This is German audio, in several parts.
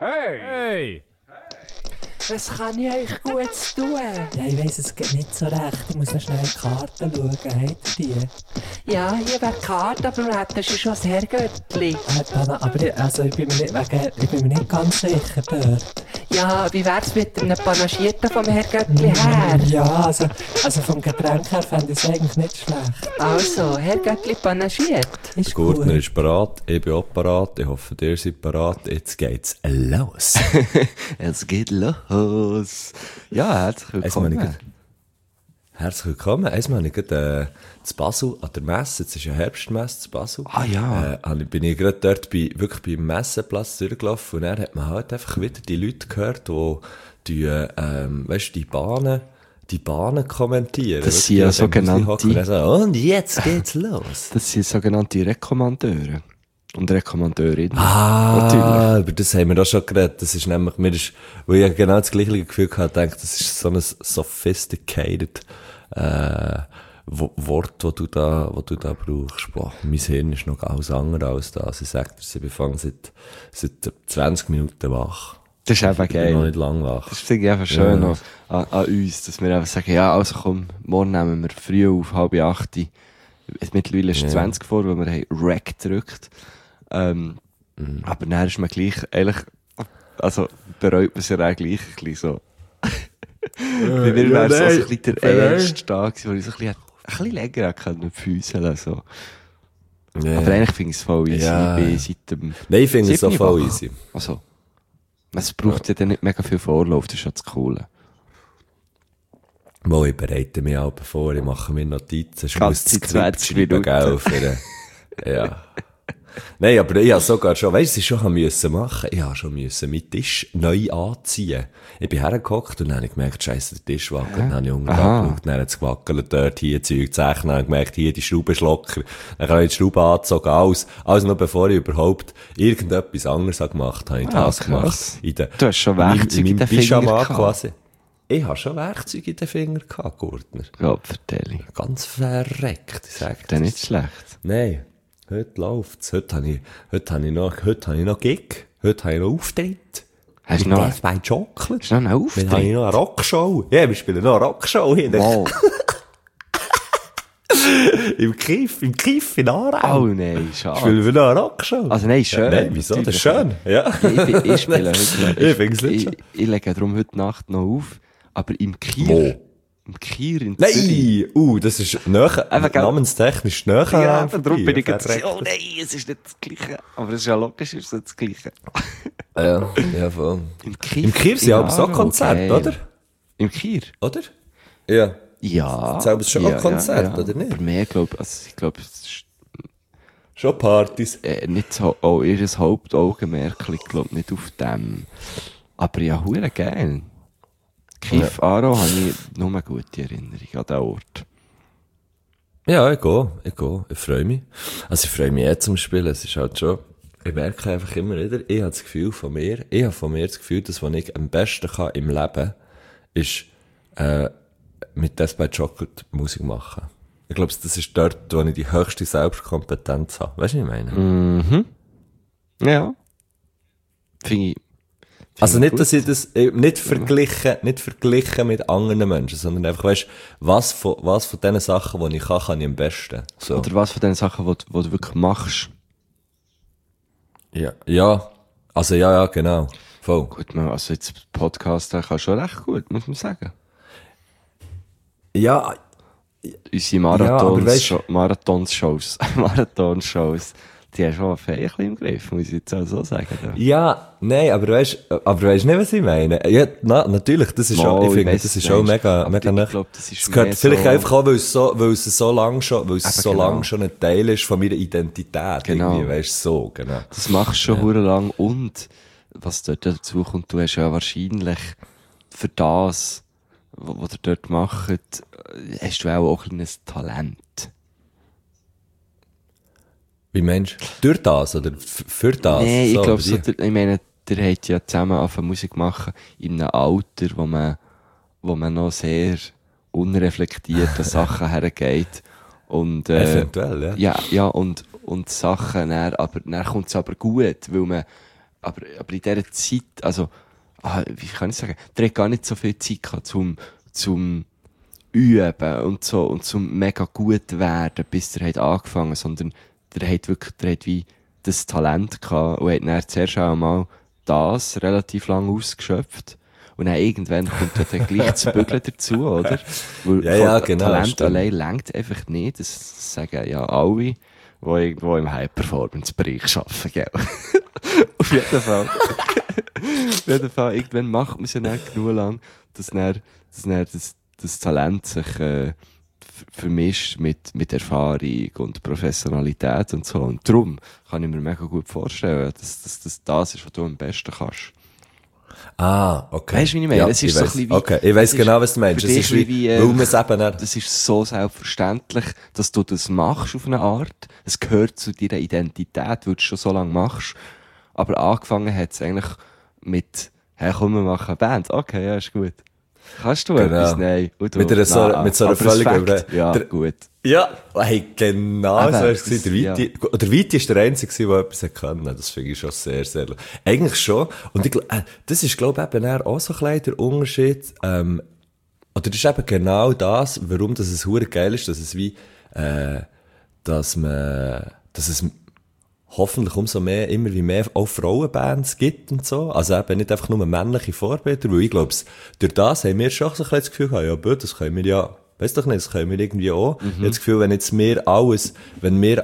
Hey! Was kann ich euch Gutes tun? Ja, ich weiss, es geht nicht so recht. Ich muss noch schnell in die Karten schauen. Habt ihr die? Ja, hier wäre die Karte, aber wir hätten schon das Herrgöttli. Aber ich bin mir nicht ganz sicher dort. Ja, wie wär's mit einem Panagierten vom Herrgöttli her? Ja, also vom Getränk her fände ich es eigentlich nicht schlecht. Also, Herrgöttli panagiert. Ist Der gut. Gurtner ist parat, ich bin auch parat, ich hoffe, ihr seid parat. Jetzt geht's los. Es geht los. Ja, herzlich willkommen. Herzlich willkommen. Einmal habe ich gerade zu Basel an der Messe, jetzt ist ja Herbstmesse zu Basel. Ah ja. Bin ich gerade dort wirklich beim Messenplatz durchgelaufen und dann hat man halt einfach wieder die Leute gehört, die weißt, die Bahnen kommentieren. Das sind ja sogenannte... Und jetzt geht's los. Das sind sogenannte Rekommandeure. Und Rekommandeurinnen. Natürlich. Über das haben wir auch schon geredet. Das ist nämlich, weil ich genau das gleiche Gefühl hatte, denke, das ist so ein sophisticated, Wort, das du da brauchst. Boah, mein Hirn ist noch ganz anders als das. Ich sag dir, ich bin seit 20 Minuten wach. Das ist einfach geil. Ich bin noch nicht lang wach. Das finde ich einfach schön an uns, dass wir einfach sagen, ja, also komm, morgen nehmen wir früh auf 7:30. Mittlerweile ist es 20 vor, weil wir haben Rec gedrückt. Aber dann ist man gleich, ehrlich, also bereut man sich ja gleich ein bisschen so. Bei mir wäre es so ein bisschen der erste Tag, wo ich so ein bisschen länger fühlen so. Yeah. Aber eigentlich finde ich es voll easy. Ja. Ich bin seit dem Nein, ich finde es auch 7. voll wach. easy. Also, es braucht ja dann nicht mega viel Vorlauf, das ist ja das Coole. Mal, ich bereite mich auch vor, ich mache mir Notizen, ich muss das Ganze 20 Minuten. Ja. Nein, aber ich habe sogar schon, weißt du, ich schon müssen machen. Ich habe schon müssen meinen Tisch neu anziehen. Ich bin hergehockt und dann habe ich gemerkt, scheisse, der Tisch wackelt. Dann habe ich unten angeschaut, dann hat es gewackelt, dort, hier, Zeug, Zeichen, dann habe ich gemerkt, hier, die Schraube ist locker. Dann habe ich die Schraube angezogen, alles noch bevor ich überhaupt irgendetwas anderes habe gemacht habe. Ich das krass. gemacht. Du hast schon Werkzeuge in den Fingern gehabt. Quasi. Ich habe schon Werkzeuge in den Fingern gehabt, Gurtner. Ja, vertell ich. Ganz verreckt, ich sage Das ist nicht schlecht. Nein, heute läuft's. Heute habe ich noch Gig. Heute habe ich noch Auftritt. Hast du Mit noch- Death by Chocolate. Hast du noch einen Auftritt? Dann habe ich noch eine Rockshow. Ja, wir spielen noch eine Rockshow hin. Wow. Im Kiff in Aarau. Oh nein, schade. Spielen wir noch eine Rockshow. Also nein, schön. Ja, nein, wieso? Das ist schön. Ja. Ich spiele heute. Ich find's nicht schön. Ich lege darum heute Nacht noch auf, aber im Kier. Wo? Im Kier in Zürich. Nein, das ist näher, Einfach, namenstechnisch näher. Ja, darum bin ich jetzt, Verreckt. oh nein, es ist nicht das Gleiche. Aber es ist ja logisch, es ist nicht das Gleiche. Ja, voll. Im Kier. Im Kier sind aber so Aarau, Konzerte, geil. oder? Im Kier? Oder? Ja. Ja. Selber schon auch Konzert, oder nicht? Aber mehr, ich glaube, es ist Schon Partys. nicht so, ihr Hauptaugenmerk liegt, glaube nicht auf dem. Aber ja, hure geil. Kiff Aarau habe ich nur eine gute Erinnerung an den Ort. Ja, ich gehe. Ich freue mich. Also ich freue mich jetzt zum Spielen. Es ist halt schon, ich merke einfach immer wieder, ich habe das Gefühl von mir, das Gefühl, dass was ich am besten kann im Leben, ist, mit Death by Chocolate Musik machen. Ich glaube, das ist dort, wo ich die höchste Selbstkompetenz habe. Weißt du, was ich meine? Ja. Finde ich. Also nicht, gut. dass ich das, nicht verglichen mit anderen Menschen, sondern einfach, weißt, was von den Sachen, die ich kann ich am besten. So. Oder was von den Sachen, die du wirklich machst. Ja. Also ja, genau. Voll. Gut, also jetzt Podcast kann schon recht gut, muss man sagen. Ja, Unsere aber weisst- Marathonshows, die haben schon ein bisschen im Griff, muss ich jetzt auch so sagen. ja, nein, aber weißt nicht, was ich meine? Ja, natürlich, das ist Mal, schon, ich ich finde, weiss, das ist was schon du meinst. mega Aber ich nah. glaub, das ist Es gehört mehr vielleicht so- einfach auch, weil es so lang schon genau. schon ein Teil ist von meiner Identität. Genau. Irgendwie, weißt so, genau. Das machst du schon hure lang und was dort dazu kommt, du hast ja wahrscheinlich für das, was ihr dort macht, hast du auch ein kleines Talent. Wie meinst du? Durch das, oder für das? Nee, ich glaube, so, ich meine, ihr habt ja zusammen angefangen Musik machen in einem Alter, wo man noch sehr unreflektiert an Sachen hergeht. Und, eventuell, ja. Ja, und Sachen, dann kommt es aber gut, weil man aber in dieser Zeit, also, wie kann ich sagen, der hat gar nicht so viel Zeit gehabt zum Üben und so, und zum mega gut werden, bis der hat angefangen, sondern der hat wie das Talent gehabt und hat dann zuerst auch mal das relativ lang ausgeschöpft. Und dann irgendwann kommt ja dann gleich das Bügeln dazu, oder? Weil Ja, genau, Talent stimmt. allein reicht einfach nicht. Das sagen ja alle, die irgendwo im High-Performance-Bereich arbeiten, gell? Auf jeden Fall. Auf jeden Fall, irgendwann macht man es ja nicht genug lang, dass das Talent sich vermischt mit Erfahrung und Professionalität und so. Und darum kann ich mir mega gut vorstellen, dass das ist, was du am besten kannst. Okay. Weißt du, wie ich meine? Ja, Es ist so ein bisschen wie, okay, ich weiss es genau, ist was du meinst. für Es dich ist wie, weil man es eben nicht... das ist so selbstverständlich, dass du das machst auf eine Art. Es gehört zu deiner Identität, weil du es schon so lange machst. Aber angefangen hat es eigentlich mit, hey, komm, wir machen eine Band. Okay, ja, ist gut. Kannst du etwas? Nein. Und du, Mit so einer völlig Respekt. Ja, der- gut. Ja, hey, genau Eben, so war es. das- Der Viti, der Viti ist der Einzige, der etwas können. Das finde ich schon sehr, sehr... Eigentlich schon. Und ich, das ist, glaube ich, eben auch so ein bisschen der Unterschied. Oder das ist eben genau das, warum das es hure geil ist, dass es wie, dass es hoffentlich umso mehr, immer wie mehr auch Frauenbands gibt und so. Also eben nicht einfach nur männliche Vorbilder, weil ich glaube, durch das haben wir schon so ein bisschen das Gefühl gehabt, ja, gut, das können wir ja, weiss doch nicht, das können wir irgendwie auch. Ich habe das Gefühl, wenn wir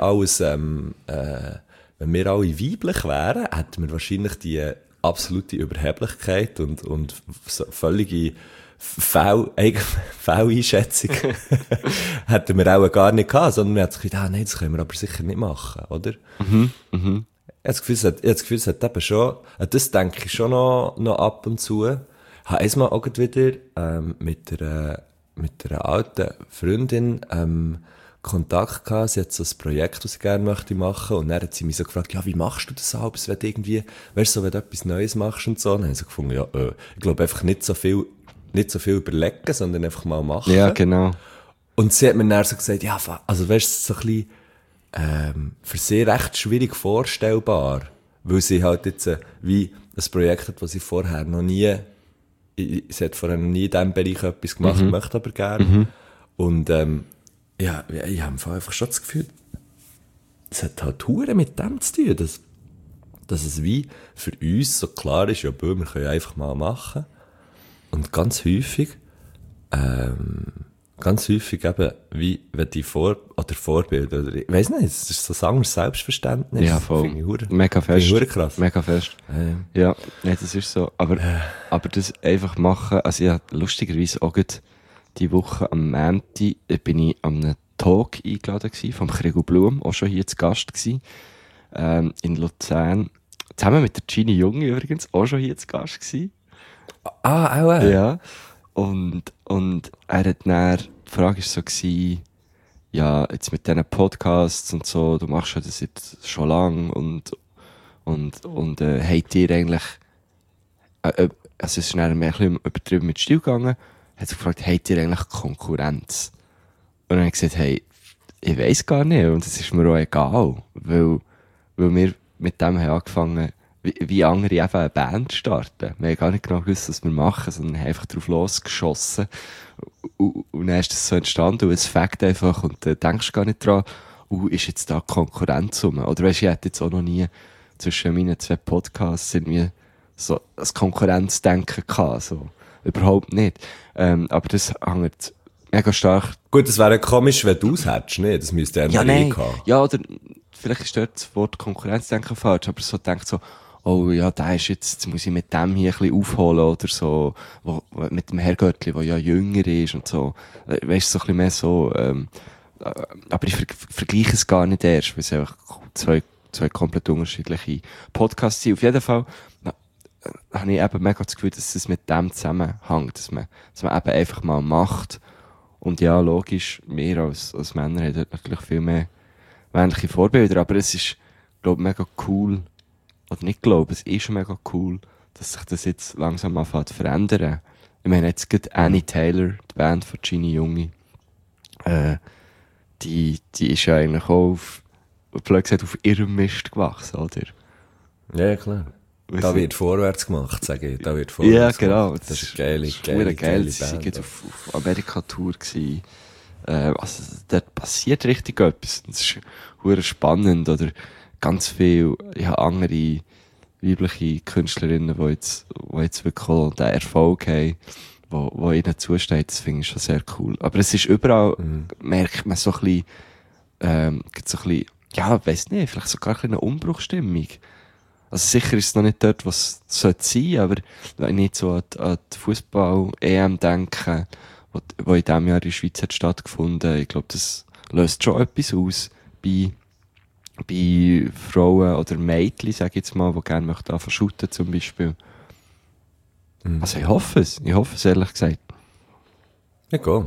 alle weiblich wären, hätten wir wahrscheinlich die absolute Überheblichkeit und so völlige Fehleinschätzung hätten wir auch gar nicht gehabt, sondern wir hätten gedacht, nein, das können wir aber sicher nicht machen, oder? Ich habe das Gefühl, es hat eben schon, das denke ich schon noch ab und zu. Ich habe einmal auch gerade wieder mit einer alten Freundin Kontakt gehabt. Sie hat so ein Projekt, das sie gerne möchte machen. Und dann hat sie mich so gefragt, ja, wie machst du das alles, wenn du irgendwie, weißt du, so, wenn du etwas Neues machst und so. Und dann habe ich so gefunden, ja, ich glaube einfach nicht so viel überlegen, sondern einfach mal machen. Ja, genau. Und sie hat mir dann so gesagt, ja, also weißt du, so ein bisschen, für sie recht schwierig vorstellbar, weil sie halt jetzt wie ein Projekt hat, das sie vorher noch nie, sie hat vorher noch nie in diesem Bereich etwas gemacht, möchte aber gerne. Und ja, ich habe einfach schon das Gefühl, es hat halt hure mit dem zu tun, dass es wie für uns so klar ist, ja, wir können ja einfach mal machen. Und ganz häufig eben, wie wenn die Vorbilder, oder ich weiss nicht, es ist so ein anderes Selbstverständnis. Ja, voll. Finde ich hure- Mega finde ich fest. hure krass. Mega fest. Ja, nee, das ist so. Aber das einfach machen, also ich habe lustigerweise auch gerade die Woche am Montag bin ich an einem Talk eingeladen gewesen, vom Krigo Blum, auch schon hier zu Gast gewesen, in Luzern. Zusammen mit der Gini Junge übrigens, auch schon hier zu Gast gewesen. Auch Ja. Und er hat dann, die Frage war so gewesen, ja, jetzt mit diesen Podcasts und so, du machst ja das jetzt schon lang und habt ihr eigentlich, also es ist dann mehr ein bisschen übertrieben mit Stil gegangen, hat sich gefragt, habt ihr eigentlich Konkurrenz? Und dann habe ich gesagt, hey, ich weiss gar nicht, und es ist mir auch egal, weil wir mit dem haben angefangen, wie andere eben eine Band starten. Wir haben gar nicht genau gewusst, was wir machen, sondern haben einfach drauf losgeschossen. Und dann ist das so entstanden und es fängt einfach und dann denkst du gar nicht dran, ist jetzt da Konkurrenz rum? Oder weisst du, ich hätte jetzt auch noch nie zwischen meinen 2 Podcasts irgendwie so ein Konkurrenzdenken gehabt, so. Überhaupt nicht. Aber das hängt mega stark. Gut, es wäre komisch, wenn du es hättest, ne? Das müsste ja Nein. haben. Ja, oder vielleicht ist dort das Wort Konkurrenzdenken falsch, aber so denkt so, oh ja, der ist jetzt muss ich mit dem hier ein bisschen aufholen oder so, mit dem Herrgöttli, der ja jünger ist und so. Weißt du, so ein bisschen mehr so, aber ich vergleiche es gar nicht erst, weil es einfach zwei komplett unterschiedliche Podcasts sind. Auf jeden Fall habe ich eben mega das Gefühl, dass es mit dem zusammenhängt, dass man eben einfach mal macht. Und ja, logisch, wir als Männer haben dort natürlich viel mehr männliche Vorbilder, aber es ist, glaube ich, mega cool, oder nicht glaube, es ist mega cool, dass sich das jetzt langsam anfängt zu verändern. Ich meine, jetzt geht Annie Taylor, die Band von Gini Junge, die ist ja eigentlich auch blöd gesagt, auf ihrem Mist gewachsen, oder? Ja, klar. Da wird vorwärts gemacht, sage ich. Da wird Ja, vorwärts genau. gemacht. Das ist geil. Geil. Sie waren auf Amerika-Tour gewesen. Also, dort passiert richtig etwas. Das ist hure spannend. Oder ganz viel, andere weibliche Künstlerinnen, die jetzt wirklich auch den Erfolg haben, wo ihnen zusteht. Das finde ich schon sehr cool. Aber es ist überall, merkt man so ein bisschen, weiss nicht, vielleicht sogar eine Umbruchstimmung. Also sicher ist es noch nicht dort, was es sein sollte, aber wenn ich jetzt so an die Fußball-EM denke, wo in diesem Jahr in der Schweiz hat stattgefunden, ich glaube, das löst schon etwas aus bei Frauen oder Mädchen, sag ich jetzt mal, die gerne möchten anfangen shooten zum Beispiel. Also ich hoffe es ehrlich gesagt. Ja, go.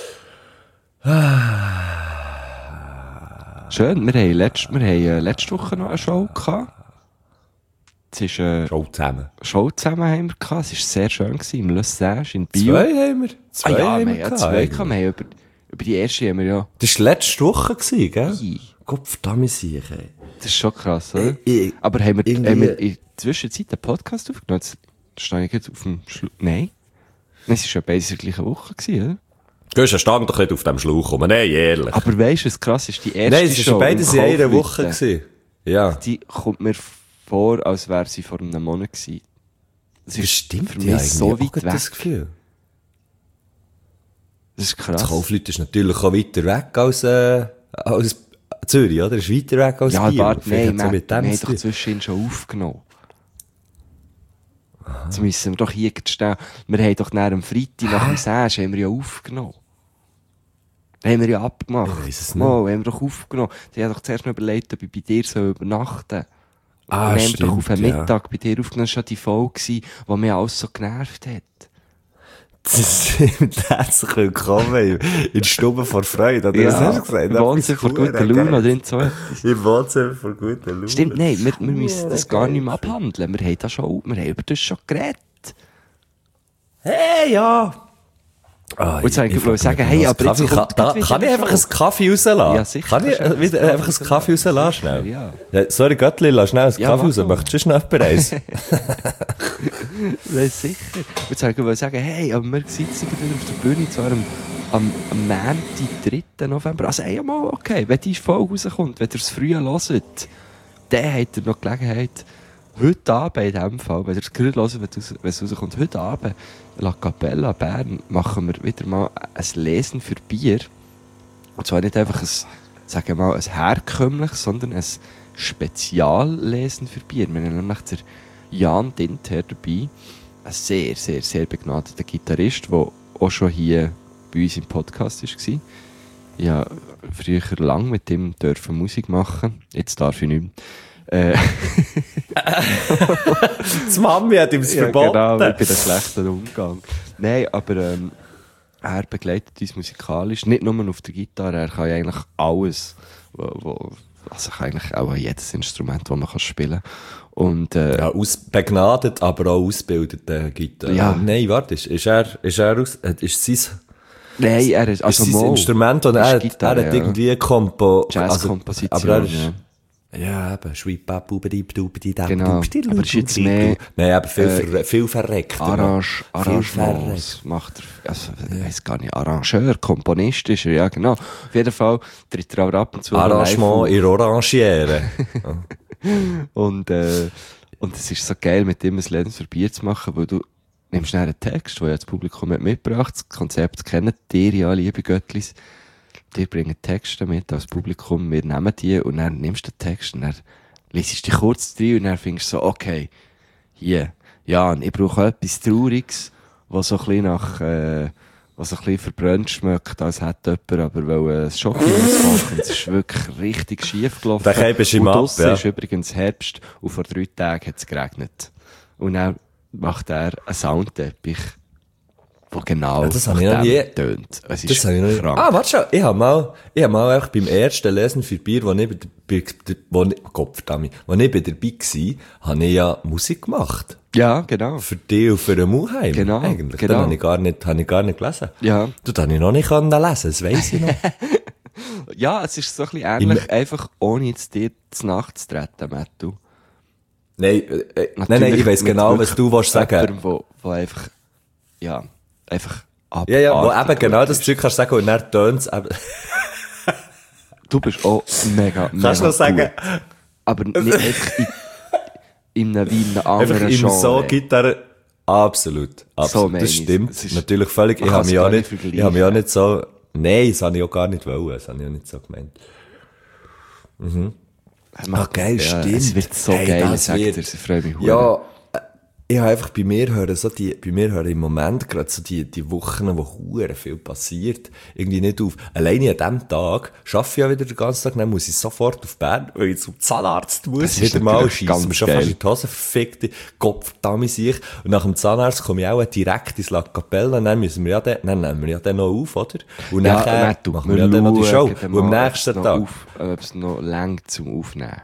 Schön, wir haben letzte Woche noch eine Show gehabt. Es ist, Show zusammen. Show zusammen haben wir gehabt. Es war sehr schön gewesen, im Le Sage in Biel. Zwei haben wir. Zwei haben wir gehabt. Zwei gehabt. Wir haben über die erste haben wir ja. Das war letzte Woche, gell? Gott verdammt sich, ey. Das ist schon krass, oder? Aber haben wir in der Zwischenzeit einen Podcast aufgenommen? Jetzt stehe ich jetzt auf dem Nein. Es war ja beides in der gleichen Woche gewesen, oder? Du hast ja Stand doch nicht auf dem Schlauch rum. Nein, ehrlich. Aber weisst du, was krass ist? Die erste Nein, es war beides in einer Woche gewesen. Ja. Die kommt mir vor, als wäre sie vor einem Monat gewesen. Das ist stimmt, für mich so weit weg. Das Gefühl. Das ist krass. Das Kaufleut ist natürlich auch weiter weg als Zürich, oder? Ist weiter weg als Biel. Ja, warte, nein, wir haben doch doch zwischendurch schon aufgenommen. Jetzt müssen wir doch hier stehen. Wir haben doch nach dem Freitag, nach dem Sage, haben wir ja aufgenommen. Den haben wir ja abgemacht. Ich weiss es nicht. Haben wir doch aufgenommen. Die haben doch zuerst noch überlegt, ob ich bei dir übernachten soll. Ah, dann haben wir stimmt, doch auf den ja. Mittag bei dir aufgenommen. Das war schon die Folge, die mich alles so genervt hat. Herzlich willkommen in der Stube vor Freude, oder? Ja, Was hast du gesagt? im Wohnzimmer vor guter Laune oder irgend so etwas. Im Wohnzimmer vor guter Laune. Stimmt, nein, wir müssen das gar nicht mehr abhandeln. Wir haben über das schon geredet. Hey, ja! Und jetzt wollte ich sagen, hey, aber jetzt kommt kann ich einfach einen Kaffee rauslassen? Ja, sicher. Kann ich einfach einen Kaffee rauslassen, schnell? Ja. Sorry, Göttli, lass schnell einen Kaffee raus. mach doch. Möchtest du schnell bereits? Ja, sicher. Und jetzt wollte ich sagen, hey, aber wir sitzen wieder auf der Bühne, zwar am Montag, 3. November. Also, hey, mal, okay, wenn die Folge rauskommt, wenn ihr es früh hört, dann habt ihr noch Gelegenheit, heute Abend in diesem Fall, wenn ihr es gerade hört, wenn es rauskommt, heute Abend, La Capella Bern, machen wir wieder mal ein Lesen für Bier. Und zwar nicht einfach sagen wir mal, ein herkömmliches, sondern ein Speziallesen für Bier. Wir haben nämlich den Jan Dinter dabei, ein sehr, sehr, sehr begnadeter Gitarrist, der auch schon hier bei uns im Podcast war. Ich habe früher lang mit ihm dürfen Musik machen, jetzt darf ich nicht mehr. Die Mami hat ihm es verboten. Genau, ich bin ein schlechter Umgang. Nein, aber er begleitet uns musikalisch, nicht nur auf der Gitarre, er kann ja eigentlich alles, also eigentlich auch jedes Instrument, das man spielen kann. Und, ja, begnadet, aber auch ausgebildet, Gitarre. Ja. Nein, warte, ist sein nein, er ist, also ist sein Instrument, und er Gitarre, hat irgendwie Jazzkomposition, aber er ist, ja. Ja, eben, Genau, aber ist jetzt mehr, nein, aber viel verreckt. Arrangements macht er, also, ich weiss gar nicht, Arrangeur, Komponist ist er, ja, genau. Auf jeden Fall tritt er auch ab und zu Arrangement in Orangiere. und es ist so geil, mit dem ein Lesen für Bier zu machen, weil du nimmst schnell einen Text, den ja das Publikum hat mitgebracht, das Konzept kennt ihr ja, liebe Göttlis. Die bringen Texte mit als Publikum, wir nehmen die und dann nimmst du den Text und dann liest du dich kurz drin und dann findest du so, okay, hier, Jan, ich brauche etwas Trauriges, was so ein bisschen nach, was so ein bisschen verbrannt schmeckt, als hätte jemand aber ein Schokolades machen. Es ist wirklich richtig schief gelaufen. Da hebst du ihm ab, draussen ja. ist übrigens Herbst und vor 3 Tagen hat es geregnet. Und dann macht er einen Soundteppich, wo genau das habe ich noch nie tönt. Es Das ist habe ich noch nie. krank. Ah, warte schon. Ich habe mal einfach beim ersten Lesen für Bier, wo ich bei der dabei war, habe ich ja Musik gemacht. Ja, genau. Für dich und für den Muheim. Genau, eigentlich. genau. Das habe ich gar nicht gelesen. Ja. Du, das habe ich noch nicht lesen, das weiss ich noch. Ja, es ist so ein bisschen ähnlich, einfach ohne jetzt dir zu Nacht zu treten, Mattu. Nein, ich weiss genau, was du willst sagen. Jemandem, wo einfach, ja, einfach Ja, wo eben genau das Zeug kannst sagen und dann tönt's eben. Du bist auch mega Kannst du noch sagen? gut. Aber nicht einfach in einem Einfach anderen im Genre. so Gitarre. Absolut. So Das stimmt. Es ist- Natürlich völlig. man Ich habe kann mich es auch gar nicht, nicht ich habe mich auch vergleichen. nicht so, nein, das habe ich auch gar nicht wollen. Das habe ich auch nicht so gemeint. Geil, Ja, stimmt. es wird so Hey, geil, das sagt wird- er. Ich freue mich. Ja, ich habe einfach bei mir hören im Moment gerade so die Wochen, wo hure viel passiert, irgendwie nicht auf. Alleine an diesem Tag arbeite ich ja wieder den ganzen Tag, dann muss ich sofort auf Bern, weil ich zum Zahnarzt muss. Das ist Wieder mal natürlich schiessen ganz mir schon geil. fast in die Hose, verfickte Gottverdammt sich. Und nach dem Zahnarzt komme ich auch direkt ins La Capella, und dann müssen wir ja dann nehmen wir ja dann noch auf, oder? Und nachher machen wir ja dann noch die Show. Und am nächsten Tag. Ob es noch lang zum Aufnehmen.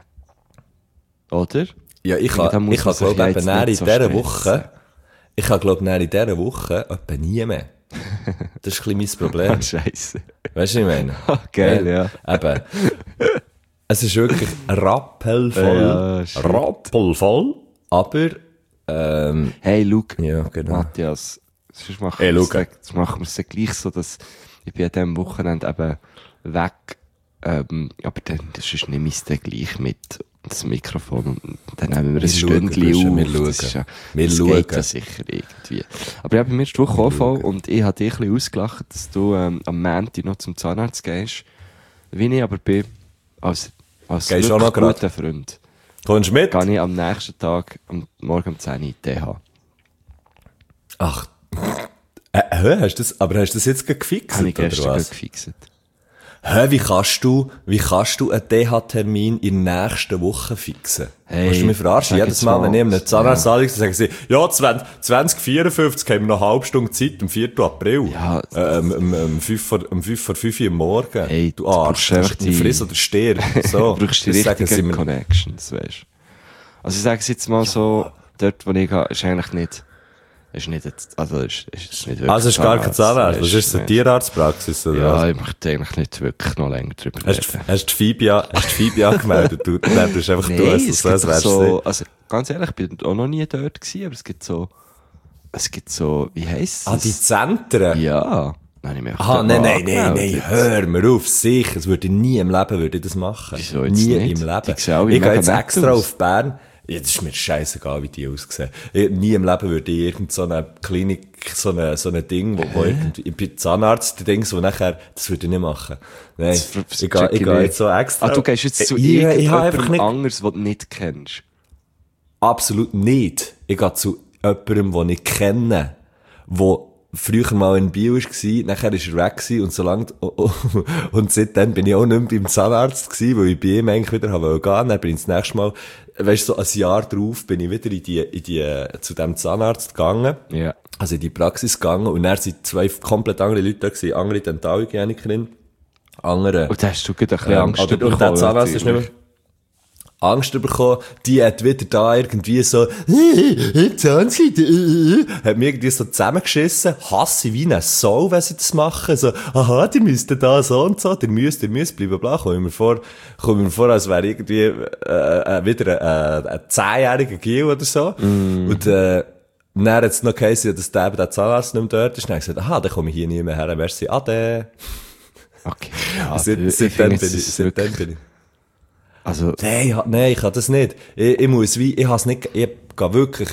Oder? Ja, ich Da kann, muss ich man kann, sich glaub, ja eben jetzt näher nicht in so dieser stressen. Woche, ich kann, glaub, näher in dieser Woche etwa nie mehr. Das ist ein bisschen mein Problem. Scheisse. Weißt du, was ich meine? Geil, ja. Eben. Es ist wirklich rappelvoll. Ja, shit. Rappelvoll. Aber, Hey, Luke. ja, genau. Matthias, sonst machen Hey, wir es Luke. sonst machen wir es dann gleich so, dass ich bin an diesem Wochenende eben weg, aber dann, das ist nicht mein dann gleich mit das Mikrofon und dann nehmen wir ein schauen, Stündchen Bursche, auf. wir Das schauen. ist ja, Wir das schauen. geht ja sicher irgendwie. Aber ja, bei mir ist die Woche auch voll und ich habe dich ein bisschen ausgelacht, dass du am Montag noch zum Zahnarzt gehst. Wie ich aber bin, als Gehst du auch noch wirklich grad? guter Freund, Kommst du mit? gehe ich am nächsten Tag, morgen um 10 Uhr in die TH. Ach. Hast du das jetzt gefixt? Habe ich oder gestern was? gefixt. Wie kannst du einen DH-Termin in der nächsten Woche fixen? Hey, Musst du mich verarschen? sag Jedes jetzt Mal, mal, wenn ich einem Zahnarzt anrufe, sagen sie, ja, 2054 haben wir noch eine halbe Stunde Zeit, am 4. April. Ja. Um 5 vor 5 Uhr am Morgen. Hey, du du Arsch, brauchst einfach du friss oder stirb. So. Du brauchst die Das sagen sie richtigen mir. Connections, weißt du. Also ich sage es jetzt mal so, dort wo ich gehe, ist eigentlich nicht, ist nicht wirklich Also, es ist gar kein Zahnarzt. Was weisst ist du, das, eine Tierarztpraxis oder was? Ja, ich möchte eigentlich nicht wirklich noch länger drüber reden. Hast du die Phoebe angemeldet? Du bist einfach Nein, du, als es so, als gibt wärst so, du also ganz ehrlich, ich bin auch noch nie dort gewesen, aber es gibt so, wie heisst Ah, die Zentren? Ja. Nein, ich möchte Aha, dort mal nein, angemeldet. hör mir auf, sicher, es würde nie im Leben würde ich das machen. Wieso jetzt nie nicht? im Leben. Die sehen alle Ich gehe mega jetzt nett extra aus. auf Bern. Ja, das ist mir scheißegal, wie die aussehen. Nie im Leben würde ich irgend so eine Klinik, so eine Ding, wo irgendwie, ich bin Zahnarzt-Dings, wo nachher, das würde ich nicht machen. Nein, Das ich check ich gehe nicht. jetzt so extra. Ah, du gehst jetzt zu ich habe einfach irgendjemandem nicht, anderes, den du nicht kennst. absolut nicht. Ich gehe zu jemandem, den ich kenne, wo früher mal in Bio war, nachher ist er weg gewesen und und seitdem bin ich auch nicht mehr beim Zahnarzt gewesen, weil ich bei ihm eigentlich wieder habe gehen. Dann bin ich das nächste Mal, weißt du, so ein Jahr drauf bin ich wieder zu dem Zahnarzt gegangen. Ja. Also in die Praxis gegangen und dann sind 2 komplett andere Leute da gewesen, andere Dentalhygienikerin, andere, Und da hast du gerade ein bisschen Angst und der bekommen, Zahnarzt ist nicht mehr Angst bekommen, die hat wieder da irgendwie so, Zahnseide, hat mir irgendwie so zusammengeschissen, hasse wie eine Sau, wenn sie das machen, so, aha, die müssten da so und so, die müsst, bla, bla, kommen wir vor, als wäre irgendwie, wieder ein 10-jähriger Gil oder so, und, dann hat es noch geheißen, dass der Zahnarzt nicht mehr dort ist, und dann habe ich gesagt, aha, dann komme ich hier nie mehr her, merci, ade. Okay. Ja, Seitdem bin ich. Also, Nein, ich kann das nicht. Ich habe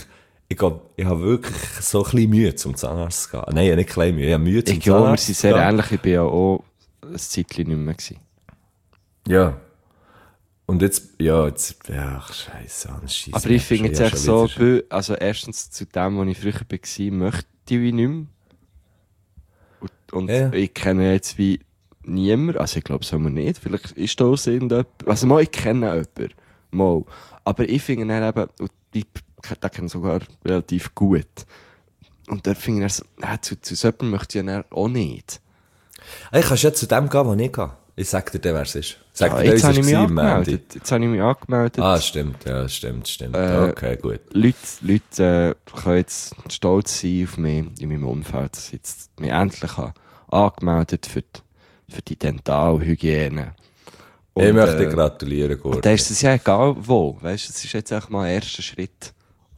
wirklich so ein bisschen Mühe zum Zahnarzt zu gehen. Nein, ich habe nicht klein Mühe, ich habe Mühe zum ich glaube, wir Zahnarzt sind zu sehr gehen. ähnlich. Ich bin ja auch ein Zeitchen nicht mehr gewesen. Ja. Und jetzt, ach, scheiße, Scheisse. Aber ich finde jetzt echt so, also erstens zu dem, wo ich früher war, möchte ich wie nicht mehr. Und Ja. ich kenne jetzt wie niemand, also ich glaube, soll man nicht, vielleicht ist da auch irgendjemand, also mal, ich kenne jemanden, mal. Aber ich finde dann eben, und ich den kenne ich sogar relativ gut. Und da finde ich dann so, zu so jemandem möchte ich ja dann auch nicht. Ich kann ja zu dem gehen, wo ich gehe. Ich sag dir, wer es ist. Sag dir, Jetzt wer habe ich es mich war im Mandy. angemeldet. Jetzt habe ich mich angemeldet. Ah, stimmt, ja, stimmt. Okay, gut. Leute können jetzt stolz sein auf mich in meinem Umfeld, dass ich jetzt mich endlich habe angemeldet für die Dentalhygiene. Ich möchte dir gratulieren, Gordon. Und dann ist es ja egal wo, weißt du, es ist jetzt einfach mal ein erster Schritt.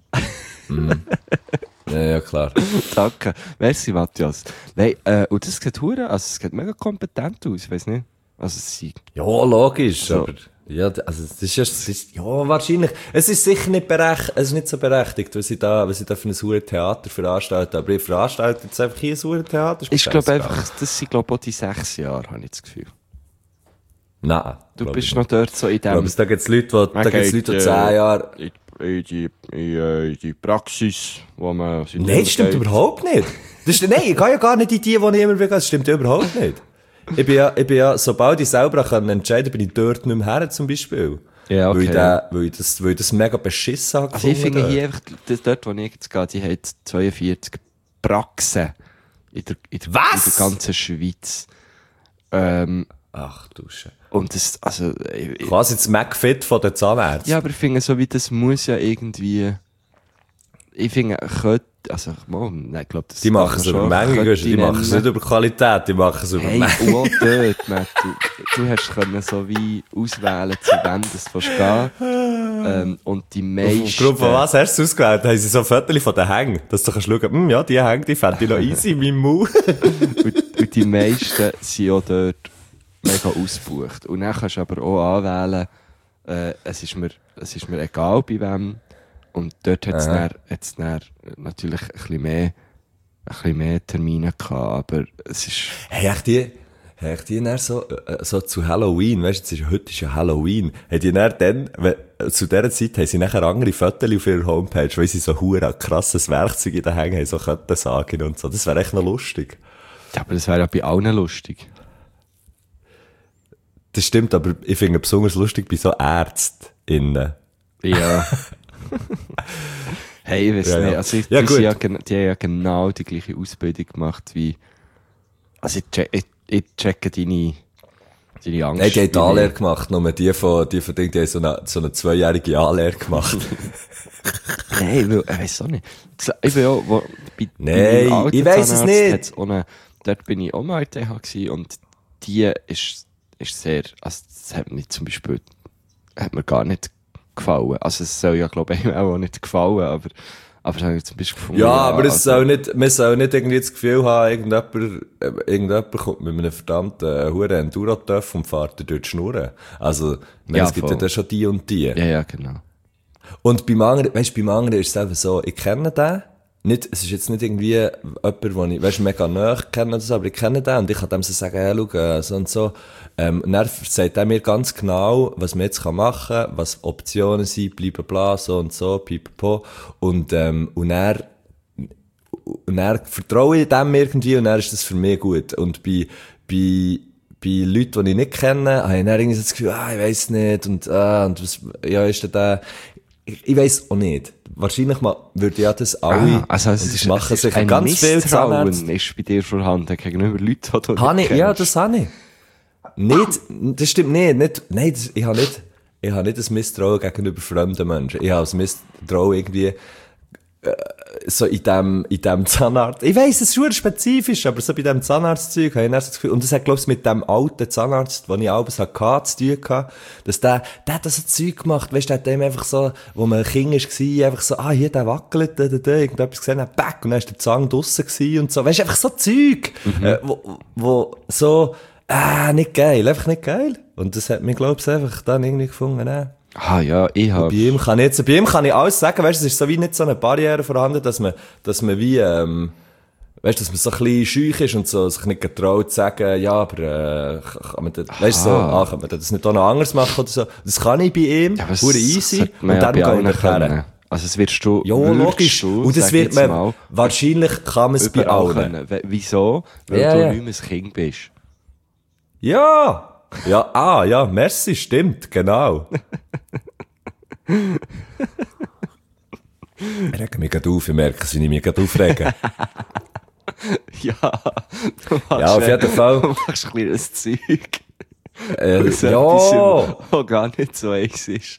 Ja, klar. Danke. Merci, Matthias. Nein, und das sieht also es sieht mega kompetent aus, ich weiss nicht. Also Ja, logisch, So. aber... Ja, also, ja, wahrscheinlich. Es ist sicher nicht es ist nicht so berechtigt, was ich da für ein hohes Theater veranstalte. Aber ich veranstalte jetzt einfach hier ein hohes Theater. ich glaube einfach, das sind glaube auch die 6 Jahre, habe ich das Gefühl. Nein. Du bist noch dort so in Ich glaube, dem... da gibt's Leute, die 10 Jahre... in die Praxis, wo man... Nein, das stimmt überhaupt nicht. Nein, ich gehe ja gar nicht in die ich immer will. Das stimmt überhaupt nicht. Ich bin ja, sobald ich selber entscheiden kann, bin ich dort nicht mehr her, zum Beispiel. Ja, okay. Weil ich das mega beschissen habe. Also ich finde dort. hier einfach, dort wo ich jetzt gehe, die haben 42 Praxen in der ganzen Schweiz. Ach du Scheiße. Und das, also... Quasi das McFit von den Zahnärzten. Ja, aber ich finde, so wie das muss ja irgendwie... Ich finde, könnte... Also, ich glaube, das... Die machen es über Menge, die machen es nicht über Qualität, die machen es über Hey, Menge. auch dort, Matt, du hast können so wie auswählen, zu wem das du gehen. Und die meisten... Aufgrund von was hast du es ausgewählt? Haben sie so Fotos von den Hängen, dass du kannst schauen, ja, die Hänge, die fände ich noch easy in meinem Mund. und die meisten sind auch dort mega ausgebucht. Und dann kannst du aber auch anwählen, es ist mir egal bei wem. Und dort hat es dann natürlich ein bisschen mehr Termine gehabt, aber es ist... Hey, die dann so zu Halloween, weißt du, heute ist ja Halloween, haben die dann, zu dieser Zeit haben sie nachher andere Fotos auf ihrer Homepage, weil sie so ein krasses Werkzeug in den Hängen haben, so Kettensagen und so. Das wäre echt noch lustig. Ja, aber das wäre ja bei allen lustig. Das stimmt, aber ich finde es besonders lustig bei so ÄrztInnen. Ja. Hey, ich weiß Ja, nicht. ja. Also Ja, die gut. haben ja genau die gleiche Ausbildung gemacht wie... Also ich checke deine Angst. Nein, die haben die Anlehre gemacht, nur die von Ding, die haben so eine 2-jährige Anlehre gemacht. Nein, ich weiss auch nicht. Ich bin ja, bei Nein, meinem alten ich weiss es Zahnarzt nicht. hat's auch dort bin ich auch mal in der TH gewesen und die ist sehr, also das hat mir zum Beispiel, hat mir gar nicht gefallen. Also es soll ja, glaube ich, auch nicht gefallen, aber das habe ich zum Beispiel gefunden. Ja, aber es soll nicht, man soll nicht irgendwie das Gefühl haben, irgendjemand kommt mit einem verdammten huren Enduro-Töff und fährt dir durch die Schnurren. Also, Ja, es gibt ja voll. dann schon die und die. Ja, genau. Und beim anderen ist es einfach so, ich kenne den, nicht, es ist jetzt nicht irgendwie jemand, den ich, mega nahe kenne oder so, aber ich kenne den und ich kann dem so sagen, ja, schau, so und so. Und dann sagt er mir ganz genau, was man jetzt machen kann, was Optionen sind, bla, bla, so und so, pipapo. Und er vertraue ich dem irgendwie und dann ist das für mich gut. Und bei Leuten, die ich nicht kenne, habe ich dann irgendwie so das Gefühl, ich weiss nicht, und was, ja, ist denn der, ich weiss auch nicht. Wahrscheinlich würden ja das alle, also und es das ist, machen es sich ist ein ganz viele Misstrauen Zahnärzte. ist bei dir vorhanden gegenüber Leuten, die du Habe nicht ich, ja, kennst. das habe ich. Nicht, das stimmt nicht, nein, ich habe nicht ein Misstrauen gegenüber fremden Menschen. Ich habe ein Misstrauen irgendwie, so in dem Zahnarzt. Ich weiss, es ist schon spezifisch, aber so bei dem Zahnarztzeug habe ich erst das Gefühl, und das hat, glaube ich, mit dem alten Zahnarzt, den ich abends hatte, zu tun gehabt, dass der hat das so Zeug gemacht, weißt du, der hat dem einfach so, wo man ein Kind war, einfach so, hier, der wackelt, irgendetwas gesehen hat, back, und dann ist der Zahn draussen gewesen und so, weißt du, einfach so Zeug, wo so, nicht geil, einfach nicht geil. Und das hat mich, glaube ich, einfach dann irgendwie gefunden, Ah ja, ich habe... Bei ihm kann ich alles sagen, weißt du, es ist so wie nicht so eine Barriere vorhanden, dass man wie, weißt du, dass man so ein bisschen schüch ist und so, sich nicht getraut zu sagen, ja, aber, kann man das, weißt du, so, kann man das nicht auch noch anders machen oder so. Das kann ich bei ihm, Ja, aber pure easy, sollte man und ja dann bei gehe ich allen nachher. können. Also es wirst du... Ja, würdest logisch. du, Und das sag wird jetzt man, mal, wahrscheinlich kann man es bei überall allen. können. Wieso? Weil Ja, du ja. nicht mehr ein Kind bist. Ja! Ja, ja, merci, stimmt, genau. Ich rege mich gerade auf, ich merke es, wie ich mich gerade aufrege. Ja, Ja, auf jeden Fall. Du machst ein kleines Zeug. Ja! Was gar nicht so eins ist.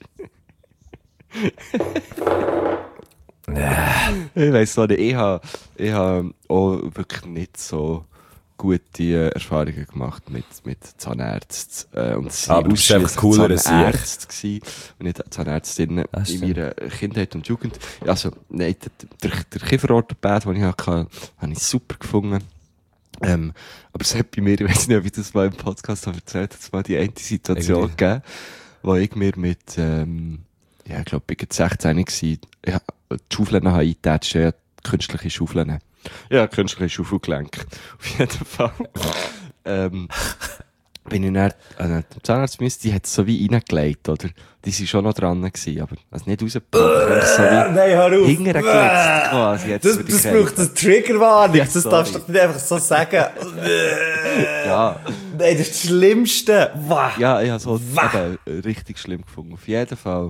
Ich weiss auch nicht, ich habe auch wirklich nicht so gute Erfahrungen gemacht mit Zahnärzten. Und sie Aber es war einfach cooler Zahnärzte gewesen, und nicht Zahnärztinnen in meiner Kindheit und Jugend. Also, nein, der Kieferorthopäd, den ich hatte, habe ich super gefunden. Aber es hat bei mir, ich weiss nicht, ob ich das mal im Podcast habe erzählt, hat es mal die eine Situation gegeben, wo ich mir mit, ich glaube, ich war 16 gewesen, die Schaufeln habe eingetatscht, ja, künstliche Schaufeln. Ja, künstliche Schaufelgelenk. Auf jeden Fall. Bin ich dann an den Zahnarzt müssen, die hat es so wie reingelegt, oder? Die sind schon noch dran gewesen, aber, also nicht rausgebrochen, so wie nein, hör auf. hintergelegt quasi. Das braucht eine Triggerwarnung, das darfst du doch nicht einfach so sagen. Ja. Nein, das ist das Schlimmste. Wah. Ja, ich habe so eben richtig schlimm gefunden. Auf jeden Fall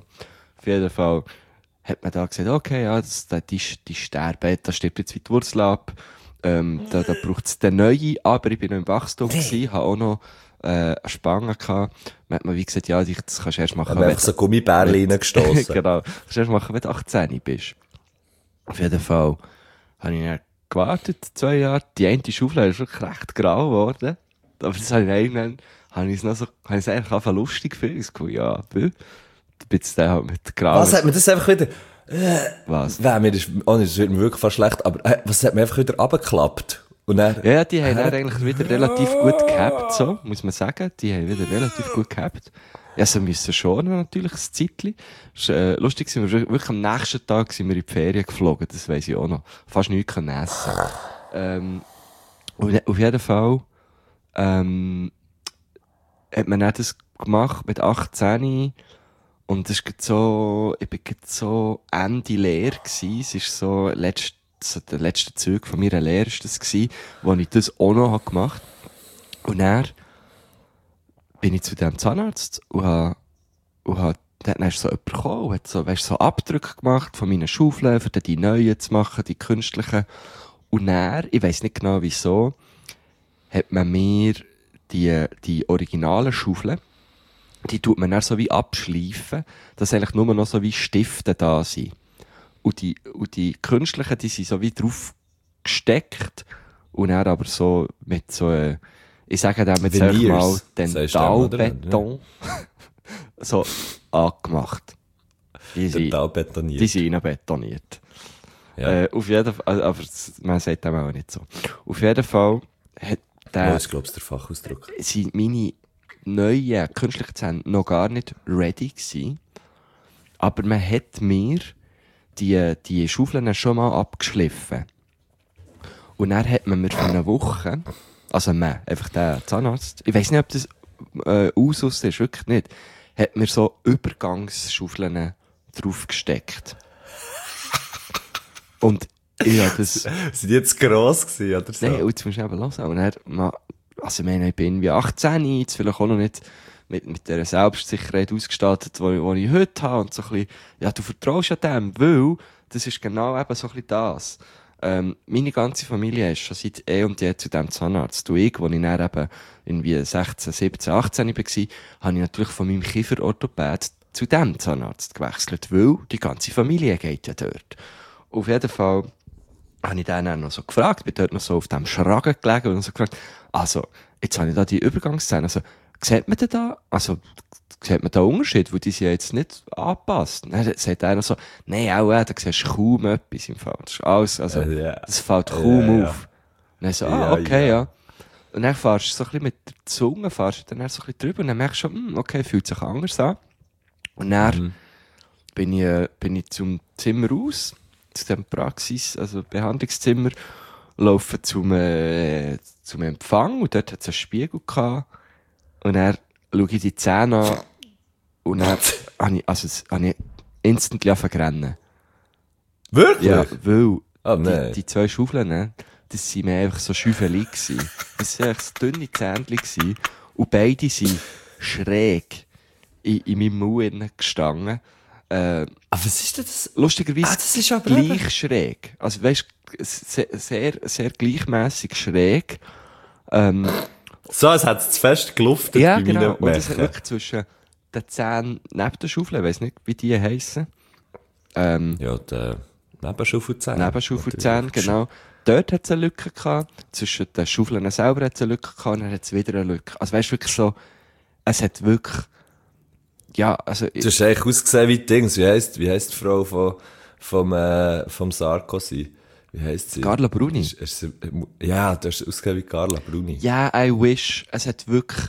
hat man da gesagt, okay, ja, die sterben, da stirbt jetzt wie die Wurzel ab. Da braucht es den neuen, aber ich bin noch im Wachstum gewesen, habe auch noch eine Spange gehabt. Man hat mir wie gesagt, ja, das kannst du erst machen. Einfach so Gummibärchen reingestossen. Genau. Das kannst du erst machen, wenn du 18 bist. Auf jeden Fall habe ich dann gewartet, 2 Jahre. Die eine Schaufel ist wirklich recht grau geworden. Aber das habe ich irgendwann, habe ich es eigentlich einfach lustig gefühlt. Ja, ein bisschen halt mit grau. Was hat mir das einfach wieder... Was? Das wird mir wirklich fast schlecht, aber was hat mir einfach wieder runtergeklappt? Und dann, Ja, die haben dann eigentlich wieder relativ gut gehabt, so, muss man sagen. Die haben wieder relativ gut gehabt. Ja, sie müssen schon natürlich ein Zeitchen. Lustig sind wir wirklich am nächsten Tag sind wir in die Ferien geflogen, das weiss ich auch noch. Fast nichts können essen. Auf jeden Fall, hat man dann das gemacht mit 18. Und das ist so, ich bin so Ende Lehre gewesen. Es ist so der letzte Zug von meiner Lehre ist das gewesen, wo ich das auch noch gemacht habe. Und dann bin ich zu dem Zahnarzt und dann ist so jemand gekommen und hat so, so Abdrücke gemacht von meinen Schaufeln, für die neuen zu machen, die künstlichen. Und dann, ich weiss nicht genau wieso, hat man mir die originalen Schaufeln, die tut man dann so wie abschleifen, dass eigentlich nur noch so wie Stifte da sind. Und die künstlichen, die sind so wie drauf gesteckt und dann aber so mit so, ich sage dem jetzt einfach mal Dentalbeton, so angemacht. Dentalbetoniert. Die sind betoniert. Ja. Auf jeden Fall, aber man sagt dem auch nicht so. Auf jeden Fall hat der, ich glaube, es ist der Fachausdruck. sind meine neuen künstlichen Zähne noch gar nicht ready gewesen. Aber man hat mir die Schaufeln schon mal abgeschliffen. Und dann hat man mir für eine Woche, also einfach der Zahnarzt, ich weiss nicht, ob das Usus ist, wirklich nicht, hat mir so Übergangsschaufeln draufgesteckt. Und ich habe das... Sind die jetzt gross gewesen, oder so? Nein, jetzt musst du eben hören. Und dann, also ich meine, ich bin irgendwie 18, jetzt vielleicht auch noch nicht mit der Selbstsicherheit ausgestattet, die ich heute habe. Und so ein bisschen, ja, du vertraust ja dem, weil das ist genau eben so ein bisschen das. Meine ganze Familie ist schon seit und je zu diesem Zahnarzt. Und ich, als ich dann eben irgendwie 16, 17, 18 war, habe ich natürlich von meinem Kieferorthopäd zu diesem Zahnarzt gewechselt, weil die ganze Familie geht ja dort. Auf jeden Fall habe ich dann auch noch so gefragt, bin dort noch so auf dem Schragen gelegen und so gefragt, also, jetzt habe ich da die Übergangsszene, also, sieht man da Unterschied, weil die sind ja jetzt nicht angepasst? Dann sagt einer so, nein, auch, da siehst du kaum etwas im Fall. Das ist alles, also, das fällt kaum auf. Und dann so, okay, ja. Und dann fährst du so ein bisschen mit der Zunge, fährst du dann so ein bisschen drüber und dann merkst du schon, okay, fühlt sich anders an. Und dann bin ich zum Zimmer raus, zu dem Behandlungszimmer, laufe zum Empfang und dort hat es einen Spiegel gehabt. Und dann schaue ich die Zähne an und dann habe ich instantly angefangen. Wirklich? Ja, weil die 2 Schaufeln, ne, das waren mir einfach so Schäufeli gewesen. Das waren einfach so dünne Zähnchen gewesen. Und beide sind schräg in meinem Mund gestanden. Aber was ist denn das? Lustigerweise das ist aber gleich schräg. Also weisst, sehr, sehr gleichmässig schräg. So, als hätte es zu fest geluftet Ja, bei genau. meinen Und das hat Mechen. wirklich zwischen den Zähnen neben der Schaufel, ich weiss nicht, wie die heissen. Ja, der Nebenschaufelzähne. Nebenschaufelzähne, genau. dort hat es eine Lücke gehabt, zwischen den Schaufeln selber hat es eine Lücke gehabt, und dann hat es wieder eine Lücke. Also weißt du, wirklich so, es hat wirklich, ja, also... Du hast eigentlich ausgesehen wie Dings, wie heisst die Frau vom Sarkozy? Wie heisst sie? Carla Bruni. Ja, du hast ausgesehen wie Carla Bruni. Ja, I wish. Es hat wirklich